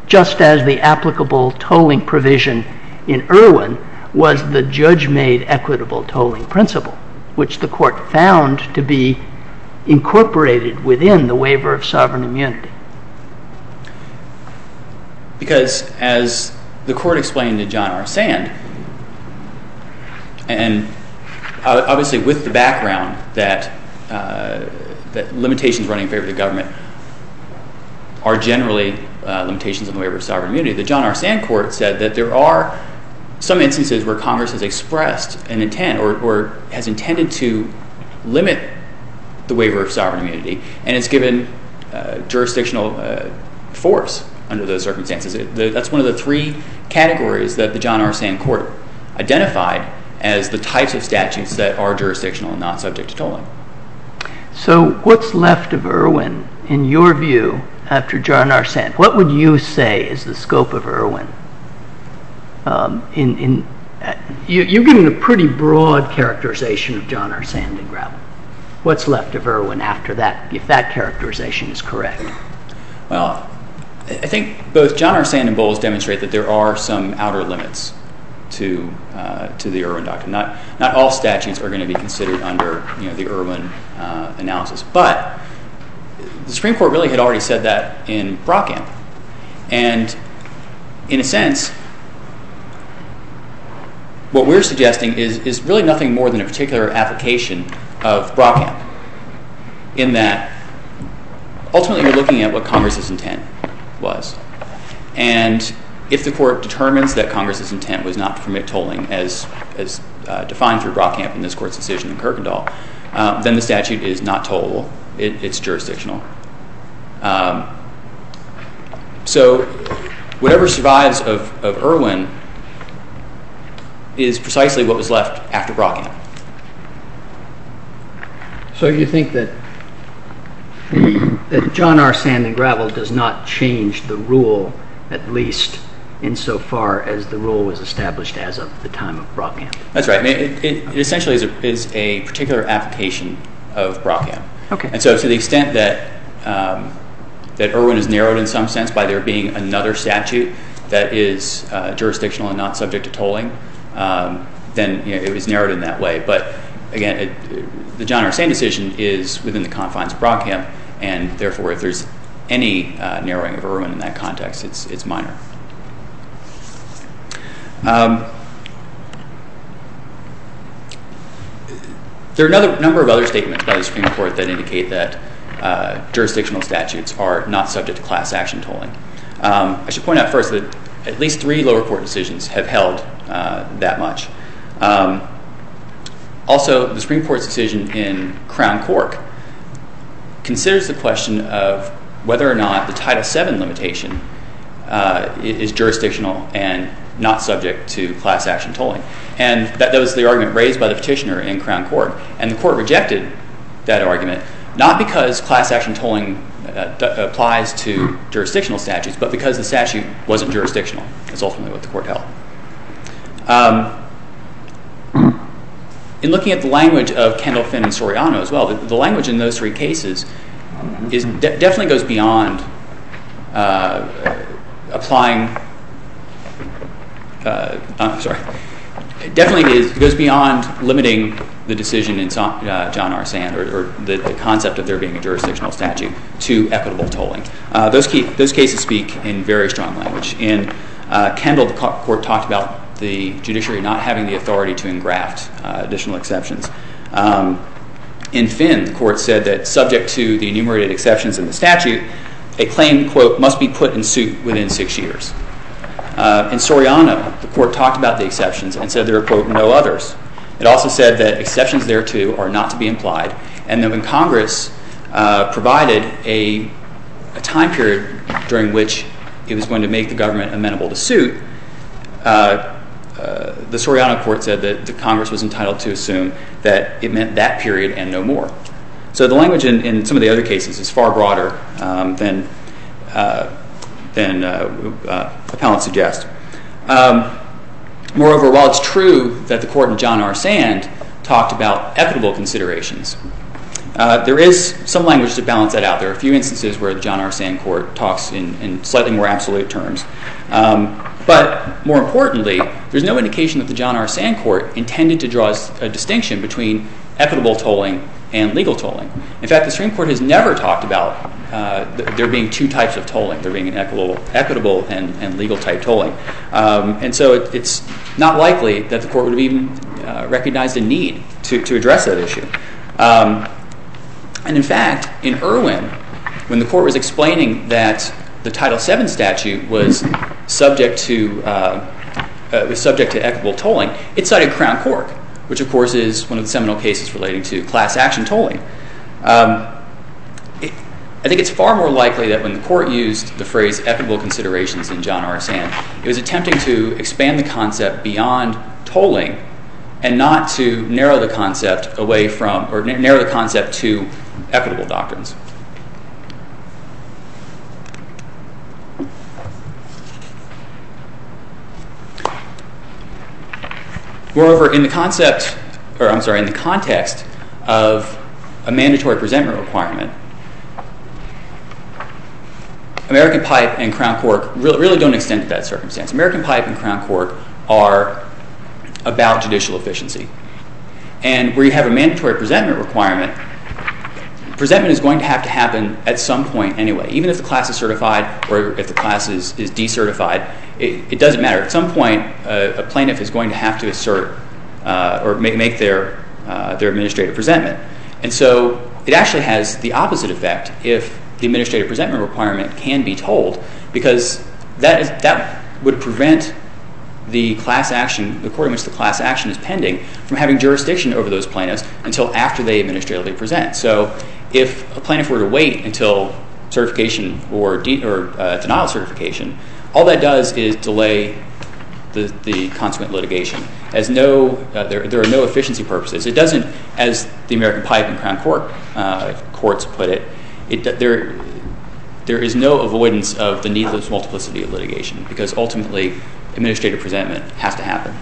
just as the applicable tolling provision in Irwin was the judge-made equitable tolling principle, which the court found to be incorporated within the waiver of sovereign immunity. Because as the court explained to John R. Sand, and obviously with the background that uh, that limitations running in favor of the government are generally uh, limitations on the waiver of sovereign immunity, the John R. Sand court said that there are some instances where Congress has expressed an intent or, or has intended to limit the waiver of sovereign immunity, and it's given uh, jurisdictional uh, force under those circumstances. It, the, that's one of the three categories that the John R. Sand court identified as the types of statutes that are jurisdictional and not subject to tolling. So what's left of Irwin, in your view, after John R. Sand? What would you say is the scope of Irwin? Um, in, in, uh, you, you've given a pretty broad characterization of John R. Sand and Gravel. What's left of Irwin after that, if that characterization is correct? Well, I think both John R. Sand and Bowles demonstrate that there are some outer limits to uh, to the Irwin doctrine. Not not all statutes are going to be considered under you know the Irwin uh, analysis, but the Supreme Court really had already said that in Brockamp, and in a sense, what we're suggesting is is really nothing more than a particular application of Brockamp, in that ultimately you're looking at what Congress's intent was. And if the court determines that Congress's intent was not to permit tolling as, as uh, defined through Brockamp in this court's decision in Kirkendall, uh, then the statute is not tollable. It, it's jurisdictional. Um, so whatever survives of, of Irwin is precisely what was left after Brockamp. So you think that the, that John R. Sand and Gravel does not change the rule, at least insofar as the rule was established as of the time of Brockamp? That's right. I mean, it, it, it essentially is a, is a particular application of Brockamp. Okay. And so to the extent that um, that Irwin is narrowed in some sense by there being another statute that is uh, jurisdictional and not subject to tolling, um, then you know, it was narrowed in that way. But again, it, the John R. Sand decision is within the confines of Brockamp, and therefore, if there's any uh, narrowing of Irwin in that context, it's it's minor. Um, there are another number of other statements by the Supreme Court that indicate that uh, jurisdictional statutes are not subject to class action tolling. Um, I should point out first that at least three lower court decisions have held uh, that much. Um, also, the Supreme Court's decision in Crown Cork considers the question of whether or not the Title seven limitation uh, is jurisdictional and not subject to class action tolling. And that, that was the argument raised by the petitioner in Crown Court. And the court rejected that argument, not because class action tolling uh, d- applies to jurisdictional statutes, but because the statute wasn't jurisdictional. That's ultimately what the court held. Um, in looking at the language of Kendall, Finn, and Soriano as well, the, the language in those three cases is de- definitely goes beyond uh, applying. Uh, I'm sorry. It definitely is, it goes beyond limiting the decision in uh, John R. Sand or, or the, the concept of there being a jurisdictional statute to equitable tolling. Uh, those, key, those cases speak in very strong language. In uh, Kendall, the court talked about the judiciary not having the authority to engraft uh, additional exceptions. Um, in Finn, the court said that subject to the enumerated exceptions in the statute, a claim, quote, must be put in suit within six years. Uh, in Soriano, the court talked about the exceptions and said there are, quote, no others. It also said that exceptions thereto are not to be implied, and that when Congress uh, provided a, a time period during which it was going to make the government amenable to suit, uh, uh, the Soriano court said that the Congress was entitled to assume that it meant that period and no more. So the language in, in some of the other cases is far broader um, than uh, than uh, uh, appellants suggest. Um, moreover, while it's true that the court in John R. Sand talked about equitable considerations, Uh, there is some language to balance that out. There are a few instances where the John R. Sand Court talks in, in slightly more absolute terms. Um, but more importantly, there's no indication that the John R. Sand Court intended to draw a distinction between equitable tolling and legal tolling. In fact, the Supreme Court has never talked about uh, th- there being two types of tolling. There being an equitable, equitable and, and legal type tolling. Um, and so it, it's not likely that the court would have even uh, recognized a need to, to address that issue. Um, And in fact, in Irwin, when the court was explaining that the Title seven statute was subject to uh, uh, was subject to equitable tolling, it cited Crown Cork, which of course is one of the seminal cases relating to class action tolling. Um, it, I think it's far more likely that when the court used the phrase equitable considerations in John R. Sand, it was attempting to expand the concept beyond tolling and not to narrow the concept away from, or na- narrow the concept to equitable doctrines. Moreover, in the concept, or I'm sorry, in the context of a mandatory presentment requirement, American Pipe and Crown Cork really, really don't extend to that circumstance. American Pipe and Crown Cork are about judicial efficiency. And where you have a mandatory presentment requirement, presentment is going to have to happen at some point anyway. Even if the class is certified or if the class is, is decertified, it, it doesn't matter. At some point, uh, a plaintiff is going to have to assert uh, or make, make their, uh, their administrative presentment. And so it actually has the opposite effect if the administrative presentment requirement can be told, because that is, that would prevent the class action, the court in which the class action is pending, from having jurisdiction over those plaintiffs until after they administratively present. So if a plaintiff were to wait until certification or, de- or uh, denial of certification, all that does is delay the, the consequent litigation. As no, uh, there, there are no efficiency purposes. It doesn't, as the American Pipe and Crown Cork uh, courts put it, it there, there is no avoidance of the needless multiplicity of litigation, because ultimately administrative presentment has to happen.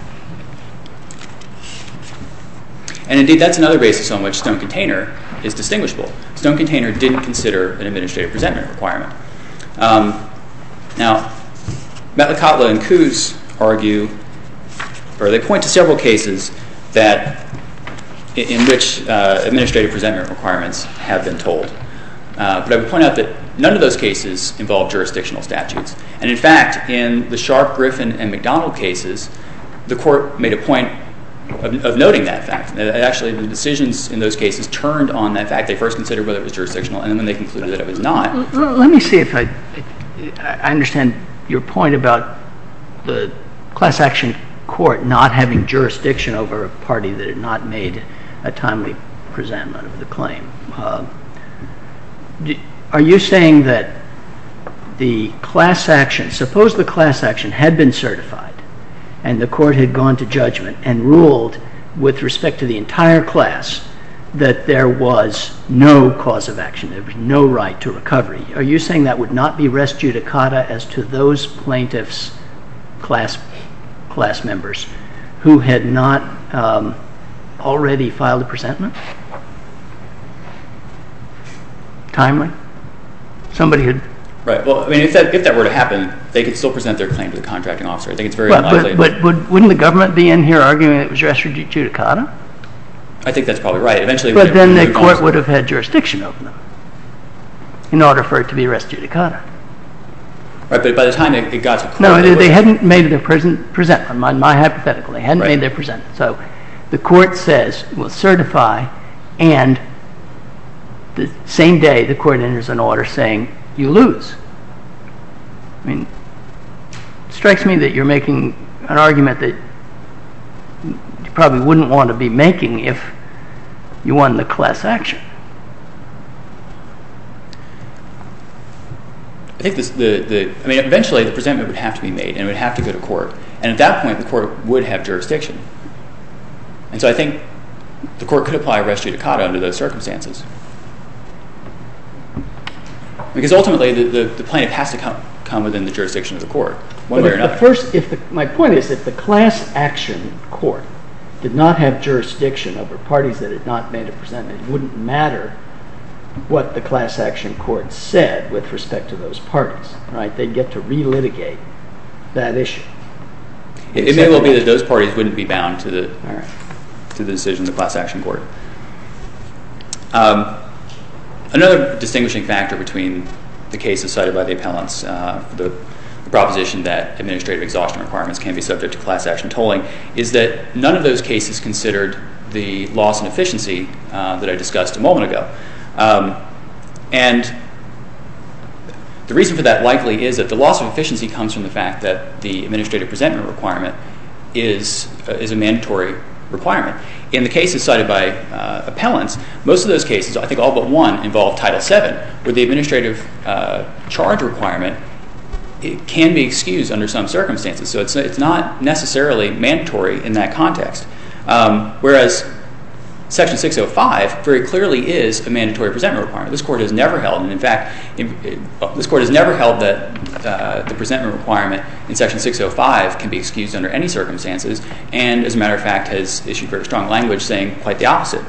And indeed, that's another basis on which Stone Container is distinguishable. Stone Container didn't consider an administrative presentment requirement. Um, now, Metlakatla and Coos argue, or they point to several cases that in, in which uh, administrative presentment requirements have been told. Uh, but I would point out that none of those cases involve jurisdictional statutes. And in fact, in the Sharp, Griffin, and McDonald cases, the court made a point of, of noting that fact. Actually, the decisions in those cases turned on that fact. They first considered whether it was jurisdictional, and then when they concluded that it was not. Let me see if I, I understand your point about the class action court not having jurisdiction over a party that had not made a timely presentment of the claim. Uh, Are you saying that the class action, suppose the class action had been certified and the court had gone to judgment and ruled with respect to the entire class that there was no cause of action, there was no right to recovery? Are you saying that would not be res judicata as to those plaintiffs, class, class members, who had not um, already filed a presentment? Timely? Somebody had... Right. Well, I mean, if that, if that were to happen, they could still present their claim to the contracting officer. I think it's very but, unlikely. But, but would, wouldn't the government be in here arguing it was res judicata? I think that's probably right. Eventually, but then the court would have had jurisdiction over them in order for it to be res judicata. Right, but by the time it, it got to court... No, they, they hadn't made their present, presentment, my, my hypothetical. They hadn't right. made their presentment. So the court says, we'll certify, and the same day the court enters an order saying, you lose. I mean, it strikes me that you're making an argument that you probably wouldn't want to be making if you won the class action. I think this, the, the, I mean, eventually the presentment would have to be made and it would have to go to court. And at that point, the court would have jurisdiction. And so I think the court could apply res judicata under those circumstances. Because ultimately, the, the, the plaintiff has to come, come within the jurisdiction of the court, one but way or if another. The first, if the, my point is, if the class action court did not have jurisdiction over parties that had not made a presentment, it wouldn't matter what the class action court said with respect to those parties, right? They'd get to relitigate that issue. It, it may well be that those parties wouldn't be bound to the All right. to the decision of the class action court. Um, another distinguishing factor between the cases cited by the appellants uh, for the, the proposition that administrative exhaustion requirements can be subject to class action tolling is that none of those cases considered the loss in efficiency uh, that I discussed a moment ago. Um, and the reason for that likely is that the loss of efficiency comes from the fact that the administrative presentment requirement is uh, is a mandatory requirement. In the cases cited by uh, appellants, most of those cases, I think all but one, involve Title seven, where the administrative uh, charge requirement it can be excused under some circumstances. So it's it's not necessarily mandatory in that context. Um, whereas Section six oh five very clearly is a mandatory presentment requirement. This court has never held, and in fact, in, in, well, this court has never held that uh, the presentment requirement in Section six oh five can be excused under any circumstances, and as a matter of fact has issued very strong language saying quite the opposite.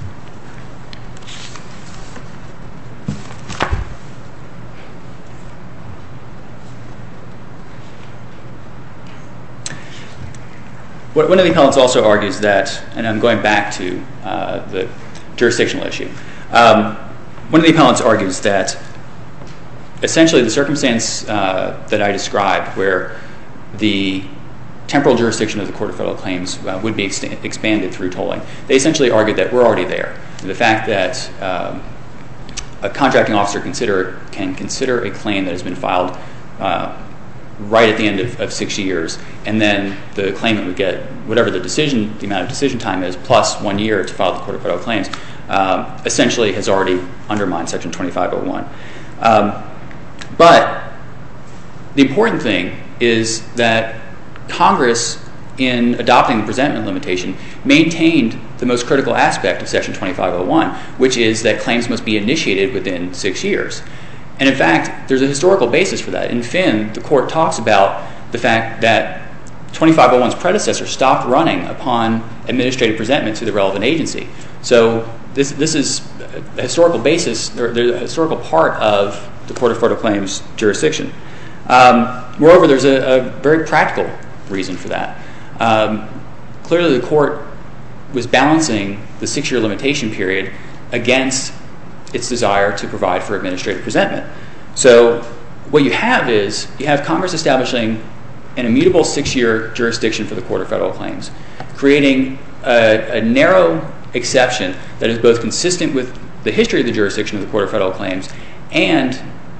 One of the appellants also argues that, and I'm going back to uh, the jurisdictional issue, um, one of the appellants argues that essentially the circumstance uh, that I described where the temporal jurisdiction of the Court of Federal Claims uh, would be ex- expanded through tolling, they essentially argued that we're already there. The fact that um, a contracting officer consider, can consider a claim that has been filed uh, right at the end of, of six years, and then the claimant would get whatever the decision, the amount of decision time is, plus one year to file the Court of Federal Claims, um, essentially has already undermined Section twenty-five oh one. Um, but the important thing is that Congress, in adopting the presentment limitation, maintained the most critical aspect of Section twenty-five oh one, which is that claims must be initiated within six years. And in fact, there's a historical basis for that. In Finn, the court talks about the fact that twenty-five oh one's predecessor stopped running upon administrative presentment to the relevant agency. So this this is a historical basis, or a historical part of the Court of Federal Claims jurisdiction. Um, moreover, there's a, a very practical reason for that. Um, clearly, the court was balancing the six-year limitation period against its desire to provide for administrative presentment. So what you have is you have Congress establishing an immutable six-year jurisdiction for the Court of Federal Claims, creating a, a narrow exception that is both consistent with the history of the jurisdiction of the Court of Federal Claims and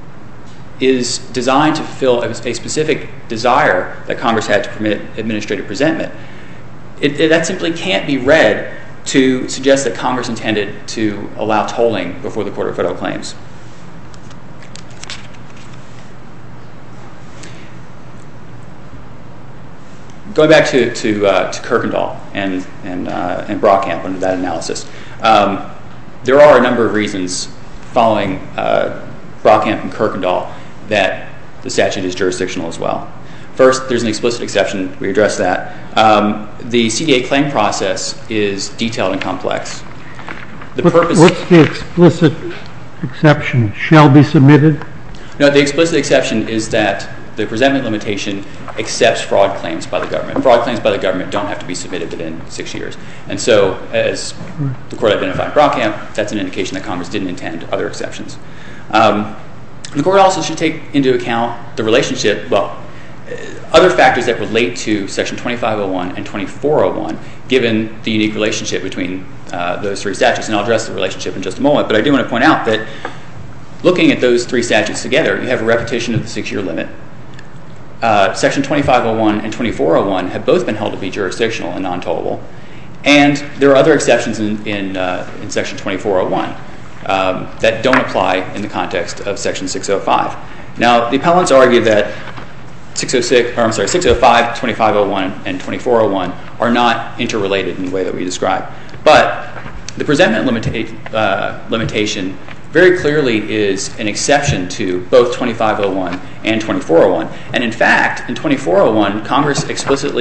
is designed to fulfill a, a specific desire that Congress had to permit administrative presentment. It, it, that simply can't be read to suggest that Congress intended to allow tolling before the Court of Federal Claims. Going back to to, uh, to Kuykendall and and uh, and Brockamp under that analysis, um, there are a number of reasons following uh, Brockamp and Kuykendall that the statute is jurisdictional as well. First, there's an explicit exception. We addressed that. Um, the C D A claim process is detailed and complex. The what, purpose. What's the explicit exception? Shall be submitted? No, the explicit exception is that the presentment limitation accepts fraud claims by the government. Fraud claims by the government don't have to be submitted within six years. And so, as the court identified Brockamp, that's an indication that Congress didn't intend other exceptions. Um, the court also should take into account the relationship, well, other factors that relate to Section twenty-five oh one and twenty-four oh one, given the unique relationship between uh, those three statutes. And I'll address the relationship in just a moment. But I do want to point out that looking at those three statutes together, you have a repetition of the six-year limit. Uh, Section twenty-five oh one and twenty-four oh one have both been held to be jurisdictional and non-tollable. And there are other exceptions in, in, uh, in Section twenty-four oh one um, that don't apply in the context of Section six oh five. Now, the appellants argue that six oh six, or I'm sorry, six oh five, twenty-five oh one, and twenty-four oh one are not interrelated in the way that we describe. But the presentment limita- uh, limitation very clearly is an exception to both twenty-five oh one and twenty-four oh one. And in fact, in twenty-four oh one, Congress explicitly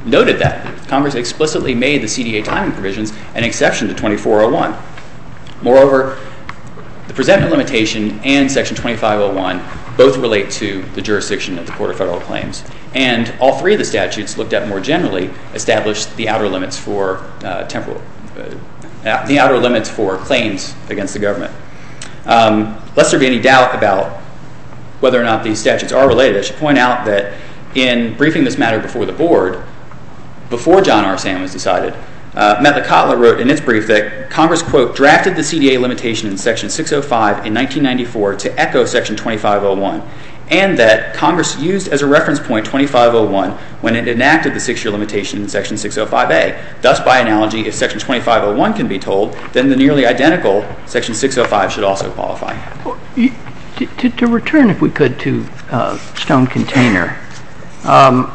noted that. Congress explicitly made the C D A timing provisions an exception to twenty-four oh one. Moreover, the presentment limitation and Section twenty-five oh one both relate to the jurisdiction of the Court of Federal Claims. And all three of the statutes, looked at more generally, established the outer limits for uh, temporal, uh, the outer limits for claims against the government. Um, lest there be any doubt about whether or not these statutes are related, I should point out that in briefing this matter before the board, before John R. Sand was decided, uh, Metlakatla wrote in its brief that Congress, quote, drafted the C D A limitation in Section six oh five in nineteen ninety-four to echo Section twenty-five oh one, and that Congress used as a reference point twenty-five oh one when it enacted the six-year limitation in Section six oh five A. Thus, by analogy, if Section twenty-five oh one can be told, then the nearly identical Section six oh five should also qualify. To, to, to return, if we could, to uh, Stone Container, um,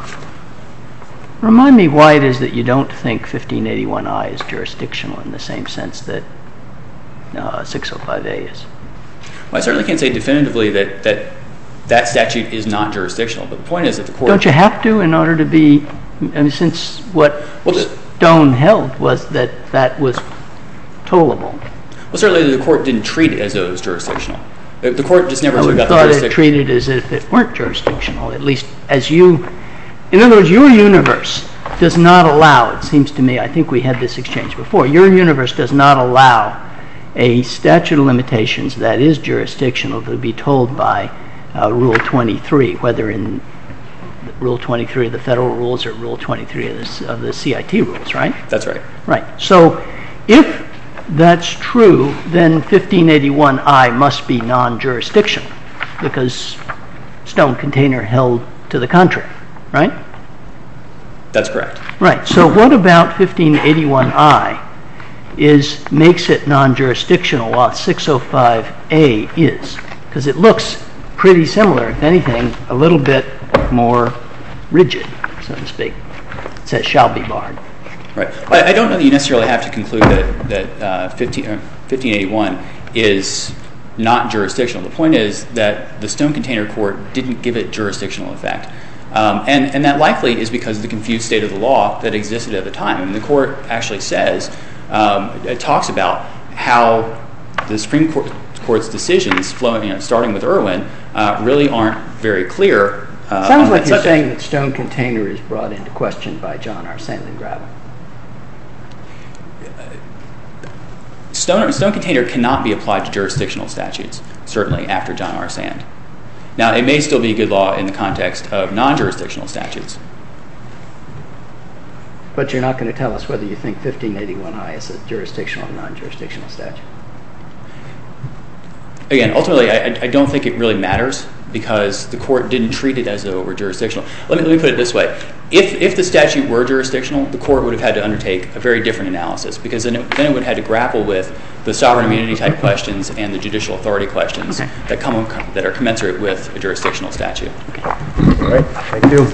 remind me why it is that you don't think fifteen eighty-one I is jurisdictional in the same sense that uh, six oh five A is. Well, I certainly can't say definitively that, that that statute is not jurisdictional, but the point is that the court... Don't you have to in order to be... I mean, since what well, the, Stone held was that that was tollable. Well, certainly the court didn't treat it as though it was jurisdictional. The, the court just never I took out the thought jurisdiction. it treated as if it weren't jurisdictional, at least as you... In other words, your universe does not allow, it seems to me, I think we had this exchange before, your universe does not allow a statute of limitations that is jurisdictional to be told by uh, Rule twenty-three, whether in Rule twenty-three of the federal rules or Rule twenty-three of the, of the C I T rules, right? That's right. Right. So if that's true, then fifteen eighty-one I must be non-jurisdictional because Stone Container held to the contrary, right? That's correct. Right. So what about fifteen eighty-one I is makes it non-jurisdictional while six oh five A is? Because it looks pretty similar, if anything, a little bit more rigid, so to speak. It says shall be barred. Right. I, I don't know that you necessarily have to conclude that, that uh, fifteen, uh, fifteen eighty-one is not jurisdictional. The point is that the Stone Container Court didn't give it jurisdictional effect. Um, and, and that likely is because of the confused state of the law that existed at the time. I mean, the court actually says, um, it talks about how the Supreme Court, Court's decisions, flowing, you know, starting with Irwin, uh, really aren't very clear. Uh, Sounds like you're subject. saying that Stone Container is brought into question by John R. Sand Gravel. Stone, Stone Container cannot be applied to jurisdictional statutes, certainly after John R. Sand. Now, it may still be good law in the context of non-jurisdictional statutes. But you're not going to tell us whether you think fifteen eighty-one I is a jurisdictional or non-jurisdictional statute. Again, ultimately, I, I don't think it really matters because the court didn't treat it as though it were jurisdictional. Let me, let me put it this way. If, if the statute were jurisdictional, the court would have had to undertake a very different analysis because then it, then it would have had to grapple with the sovereign immunity type questions and the judicial authority questions okay. that come that are commensurate with a jurisdictional statute. Okay. All right. Thank you.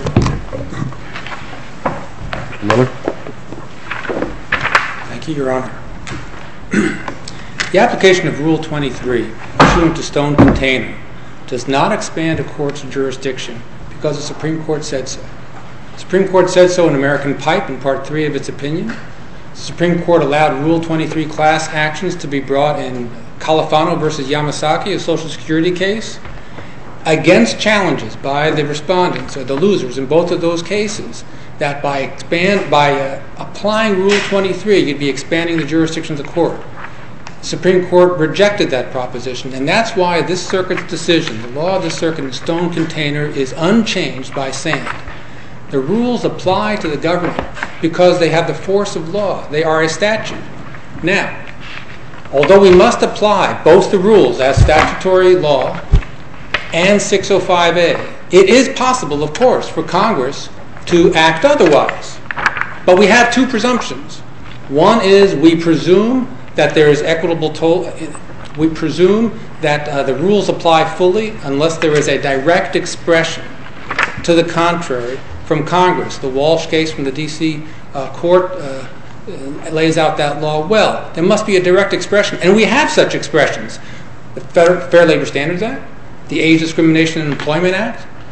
Mister Miller? Thank you, Your Honor. The application of Rule twenty-three, pursuant to Stone Container, does not expand a court's jurisdiction because the Supreme Court said so. The Supreme Court said so in American Pipe in Part three of its opinion. The Supreme Court allowed Rule twenty-three class actions to be brought in Califano versus Yamasaki, a Social Security case, against challenges by the respondents or the losers in both of those cases, that by expand by uh, applying Rule twenty-three, you'd be expanding the jurisdiction of the court. The Supreme Court rejected that proposition, and that's why this circuit's decision, the law of the circuit in Stone Container, is unchanged by Sand. The rules apply to the government because they have the force of law. They are a statute. Now, although we must apply both the rules as statutory law and six oh five A, it is possible, of course, for Congress to act otherwise. But we have two presumptions. One is we presume that there is equitable toll. We presume that uh, the rules apply fully unless there is a direct expression to the contrary from Congress. The Walsh case from the D C uh, court uh, lays out that law well. There must be a direct expression, and we have such expressions. The Fair, Fair Labor Standards Act, the Age Discrimination in Employment Act,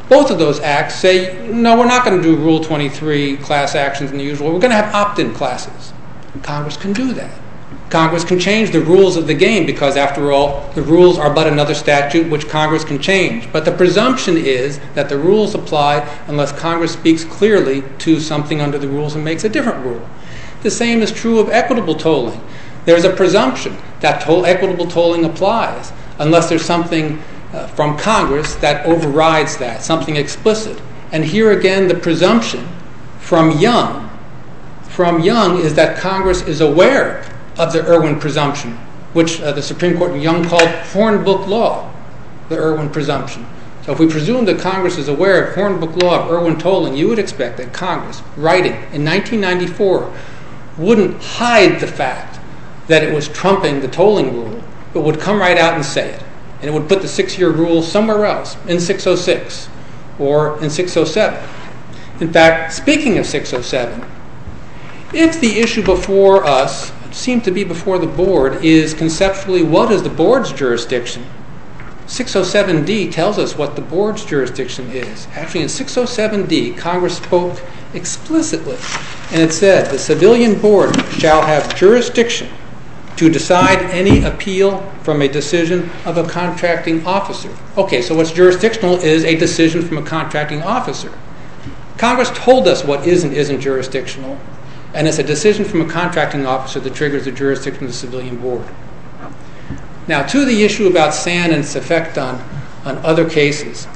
Both of those acts say, no, we're not going to do Rule twenty-three class actions in the usual way. We're going to have opt-in classes. Congress can do that. Congress can change the rules of the game because, after all, the rules are but another statute which Congress can change. But the presumption is that the rules apply unless Congress speaks clearly to something under the rules and makes a different rule. The same is true of equitable tolling. There's a presumption that toll, equitable tolling applies unless there's something uh, from Congress that overrides that, something explicit. And here again, the presumption from Young, from Young is that Congress is aware of the Irwin presumption, which uh, the Supreme Court in Young called Hornbook law, the Irwin presumption. So if we presume that Congress is aware of Hornbook law of Irwin tolling, you would expect that Congress, writing in nineteen ninety-four, wouldn't hide the fact that it was trumping the tolling rule, but would come right out and say it. And it would put the six-year rule somewhere else, in six oh six or in six oh seven. In fact, speaking of six oh seven, if the issue before us, seemed to be before the board, is conceptually what is the board's jurisdiction, six oh seven D tells us what the board's jurisdiction is. Actually, in six oh seven D, Congress spoke explicitly, and it said, the civilian board shall have jurisdiction to decide any appeal from a decision of a contracting officer. Okay, so what's jurisdictional is a decision from a contracting officer. Congress told us what is and isn't jurisdictional, and it's a decision from a contracting officer that triggers the jurisdiction of the civilian board. Now, to the issue about Sand and its effect on, on other cases,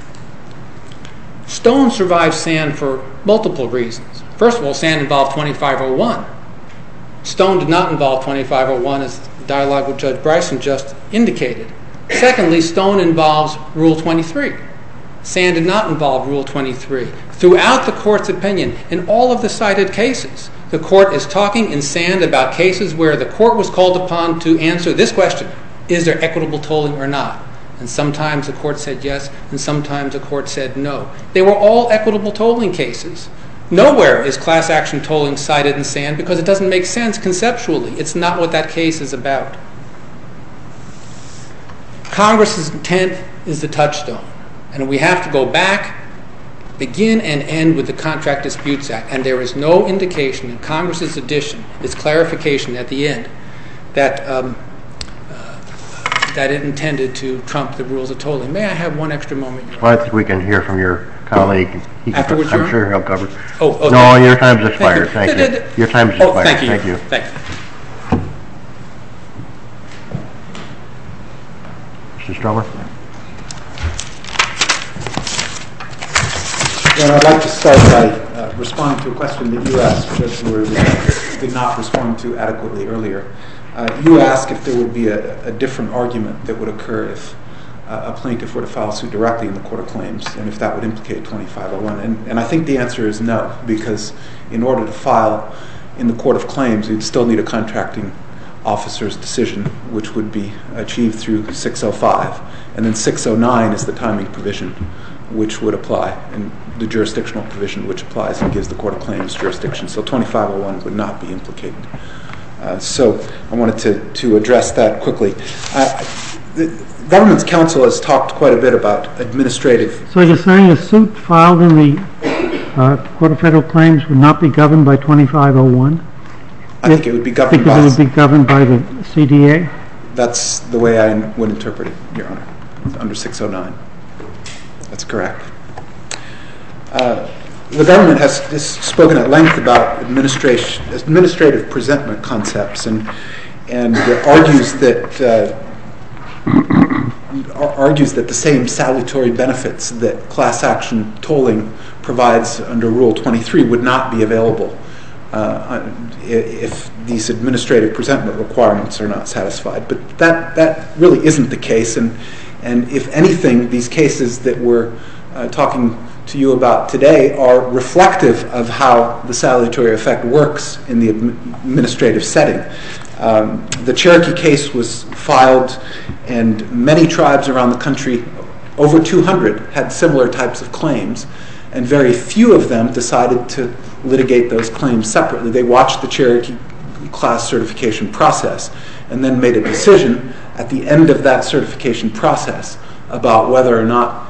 Stone survived Sand for multiple reasons. First of all, Sand involved twenty-five oh one. Stone did not involve twenty-five oh one, as the dialogue with Judge Bryson just indicated. Secondly, Stone involves Rule twenty-three. Sand did not involve Rule twenty-three. Throughout the Court's opinion, in all of the cited cases, the Court is talking in Sand about cases where the Court was called upon to answer this question: is there equitable tolling or not? And sometimes the Court said yes, and sometimes the Court said no. They were all equitable tolling cases. Nowhere is class action tolling cited in Sand because it doesn't make sense conceptually. It's not what that case is about. Congress's intent is the touchstone, and we have to go back, begin and end with the Contract Disputes Act, and there is no indication in Congress's addition, its clarification at the end, that um, uh, that it intended to trump the rules of tolling. May I have one extra moment? Well, I think we can hear from your colleague. He can, Afterwards, I'm Your sure he'll cover. Oh, okay. No, your time's expired. Thank, thank you. you. Your time's oh, expired. Thank you. Thank you. Thank you. Mister Stromer? Well, I'd like to start by uh, responding to a question that you asked, Judge Brewer, that did not respond to adequately earlier. Uh, you asked if there would be a, a different argument that would occur if uh, a plaintiff were to file suit directly in the Court of Claims, and if that would implicate twenty-five oh one. And, and I think the answer is no, because in order to file in the Court of Claims, you'd still need a contracting officer's decision, which would be achieved through six oh five. And then six oh nine is the timing provision, which would apply, and the jurisdictional provision which applies and gives the Court of Claims jurisdiction. So twenty-five oh one would not be implicated. Uh, so I wanted to, to address that quickly. Uh, the government's counsel has talked quite a bit about administrative. So you're saying a suit filed in the uh, Court of Federal Claims would not be governed by twenty-five oh one? I think it would be governed because by... Because it would be governed by the C D A? That's the way I would interpret it, Your Honor, under six oh nine. That's correct. Uh, the government has, has spoken at length about administration, administrative presentment concepts, and and argues that uh, argues that the same salutary benefits that class action tolling provides under Rule twenty-three would not be available uh, if these administrative presentment requirements are not satisfied. But that that really isn't the case, and and if anything, these cases that we're uh, talking to you about today are reflective of how the salutary effect works in the administrative setting. Um, the Cherokee case was filed, and many tribes around the country, over two hundred, had similar types of claims, and very few of them decided to litigate those claims separately. They watched the Cherokee class certification process and then made a decision at the end of that certification process about whether or not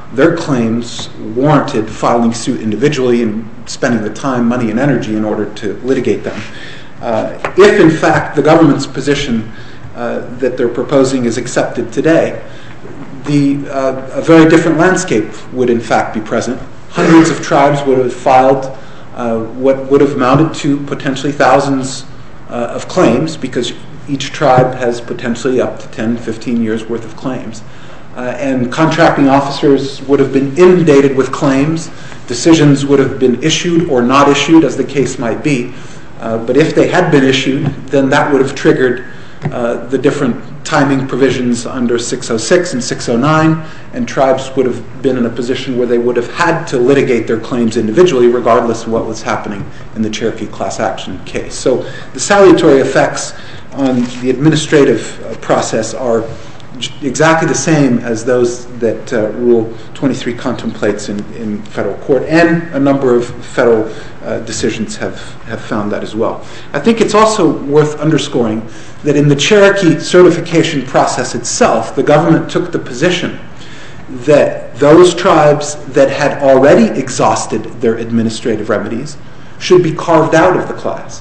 their claims warranted filing suit individually and spending the time, money, and energy in order to litigate them. Uh, if, in fact, the government's position uh, that they're proposing is accepted today, the, uh, a very different landscape would, in fact, be present. Hundreds of tribes would have filed uh, what would have amounted to potentially thousands uh, of claims, because each tribe has potentially up to ten, fifteen years worth of claims. Uh, and contracting officers would have been inundated with claims. Decisions would have been issued or not issued, as the case might be. Uh, but if they had been issued, then that would have triggered uh, the different timing provisions under six oh six and six oh nine, and tribes would have been in a position where they would have had to litigate their claims individually, regardless of what was happening in the Cherokee class action case. So the salutary effects on the administrative uh, process are exactly the same as those that uh, Rule twenty-three contemplates in, in federal court, and a number of federal uh, decisions have, have found that as well. I think it's also worth underscoring that in the Cherokee certification process itself, the government took the position that those tribes that had already exhausted their administrative remedies should be carved out of the class.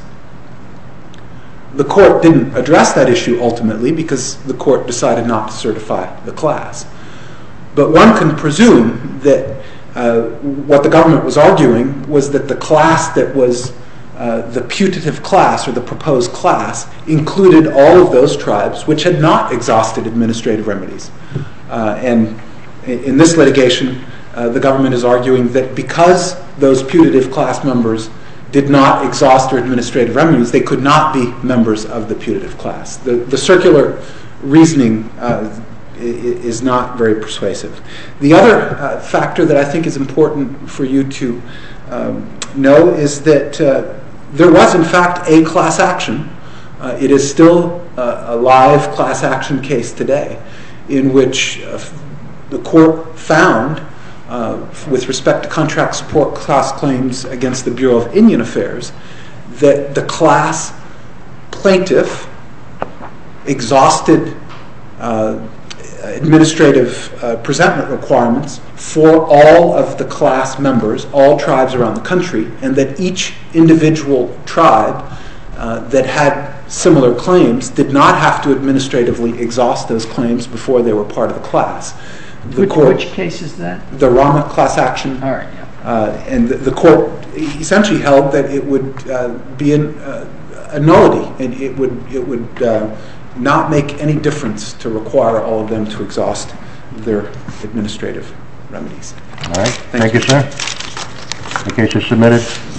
The court didn't address that issue ultimately because the court decided not to certify the class. But one can presume that uh, what the government was arguing was that the class that was uh, the putative class or the proposed class included all of those tribes which had not exhausted administrative remedies. Uh, and in this litigation, uh, the government is arguing that because those putative class members did not exhaust their administrative remedies, they could not be members of the putative class. The, the circular reasoning uh, is not very persuasive. The other uh, factor that I think is important for you to um, know is that uh, there was, in fact, a class action. Uh, it is still uh, a live class action case today in which uh, the court found Uh, with respect to contract support class claims against the Bureau of Indian Affairs, that the class plaintiff exhausted uh, administrative uh, presentment requirements for all of the class members, all tribes around the country, and that each individual tribe uh, that had similar claims did not have to administratively exhaust those claims before they were part of the class. The which, court, which case is that? The Rama class action. All right, yeah. Uh, and the, the court essentially held that it would uh, be an, uh, a nullity, and it would it would uh, not make any difference to require all of them to exhaust their administrative remedies. All right. Thank, Thank you. you, sir. The case is submitted.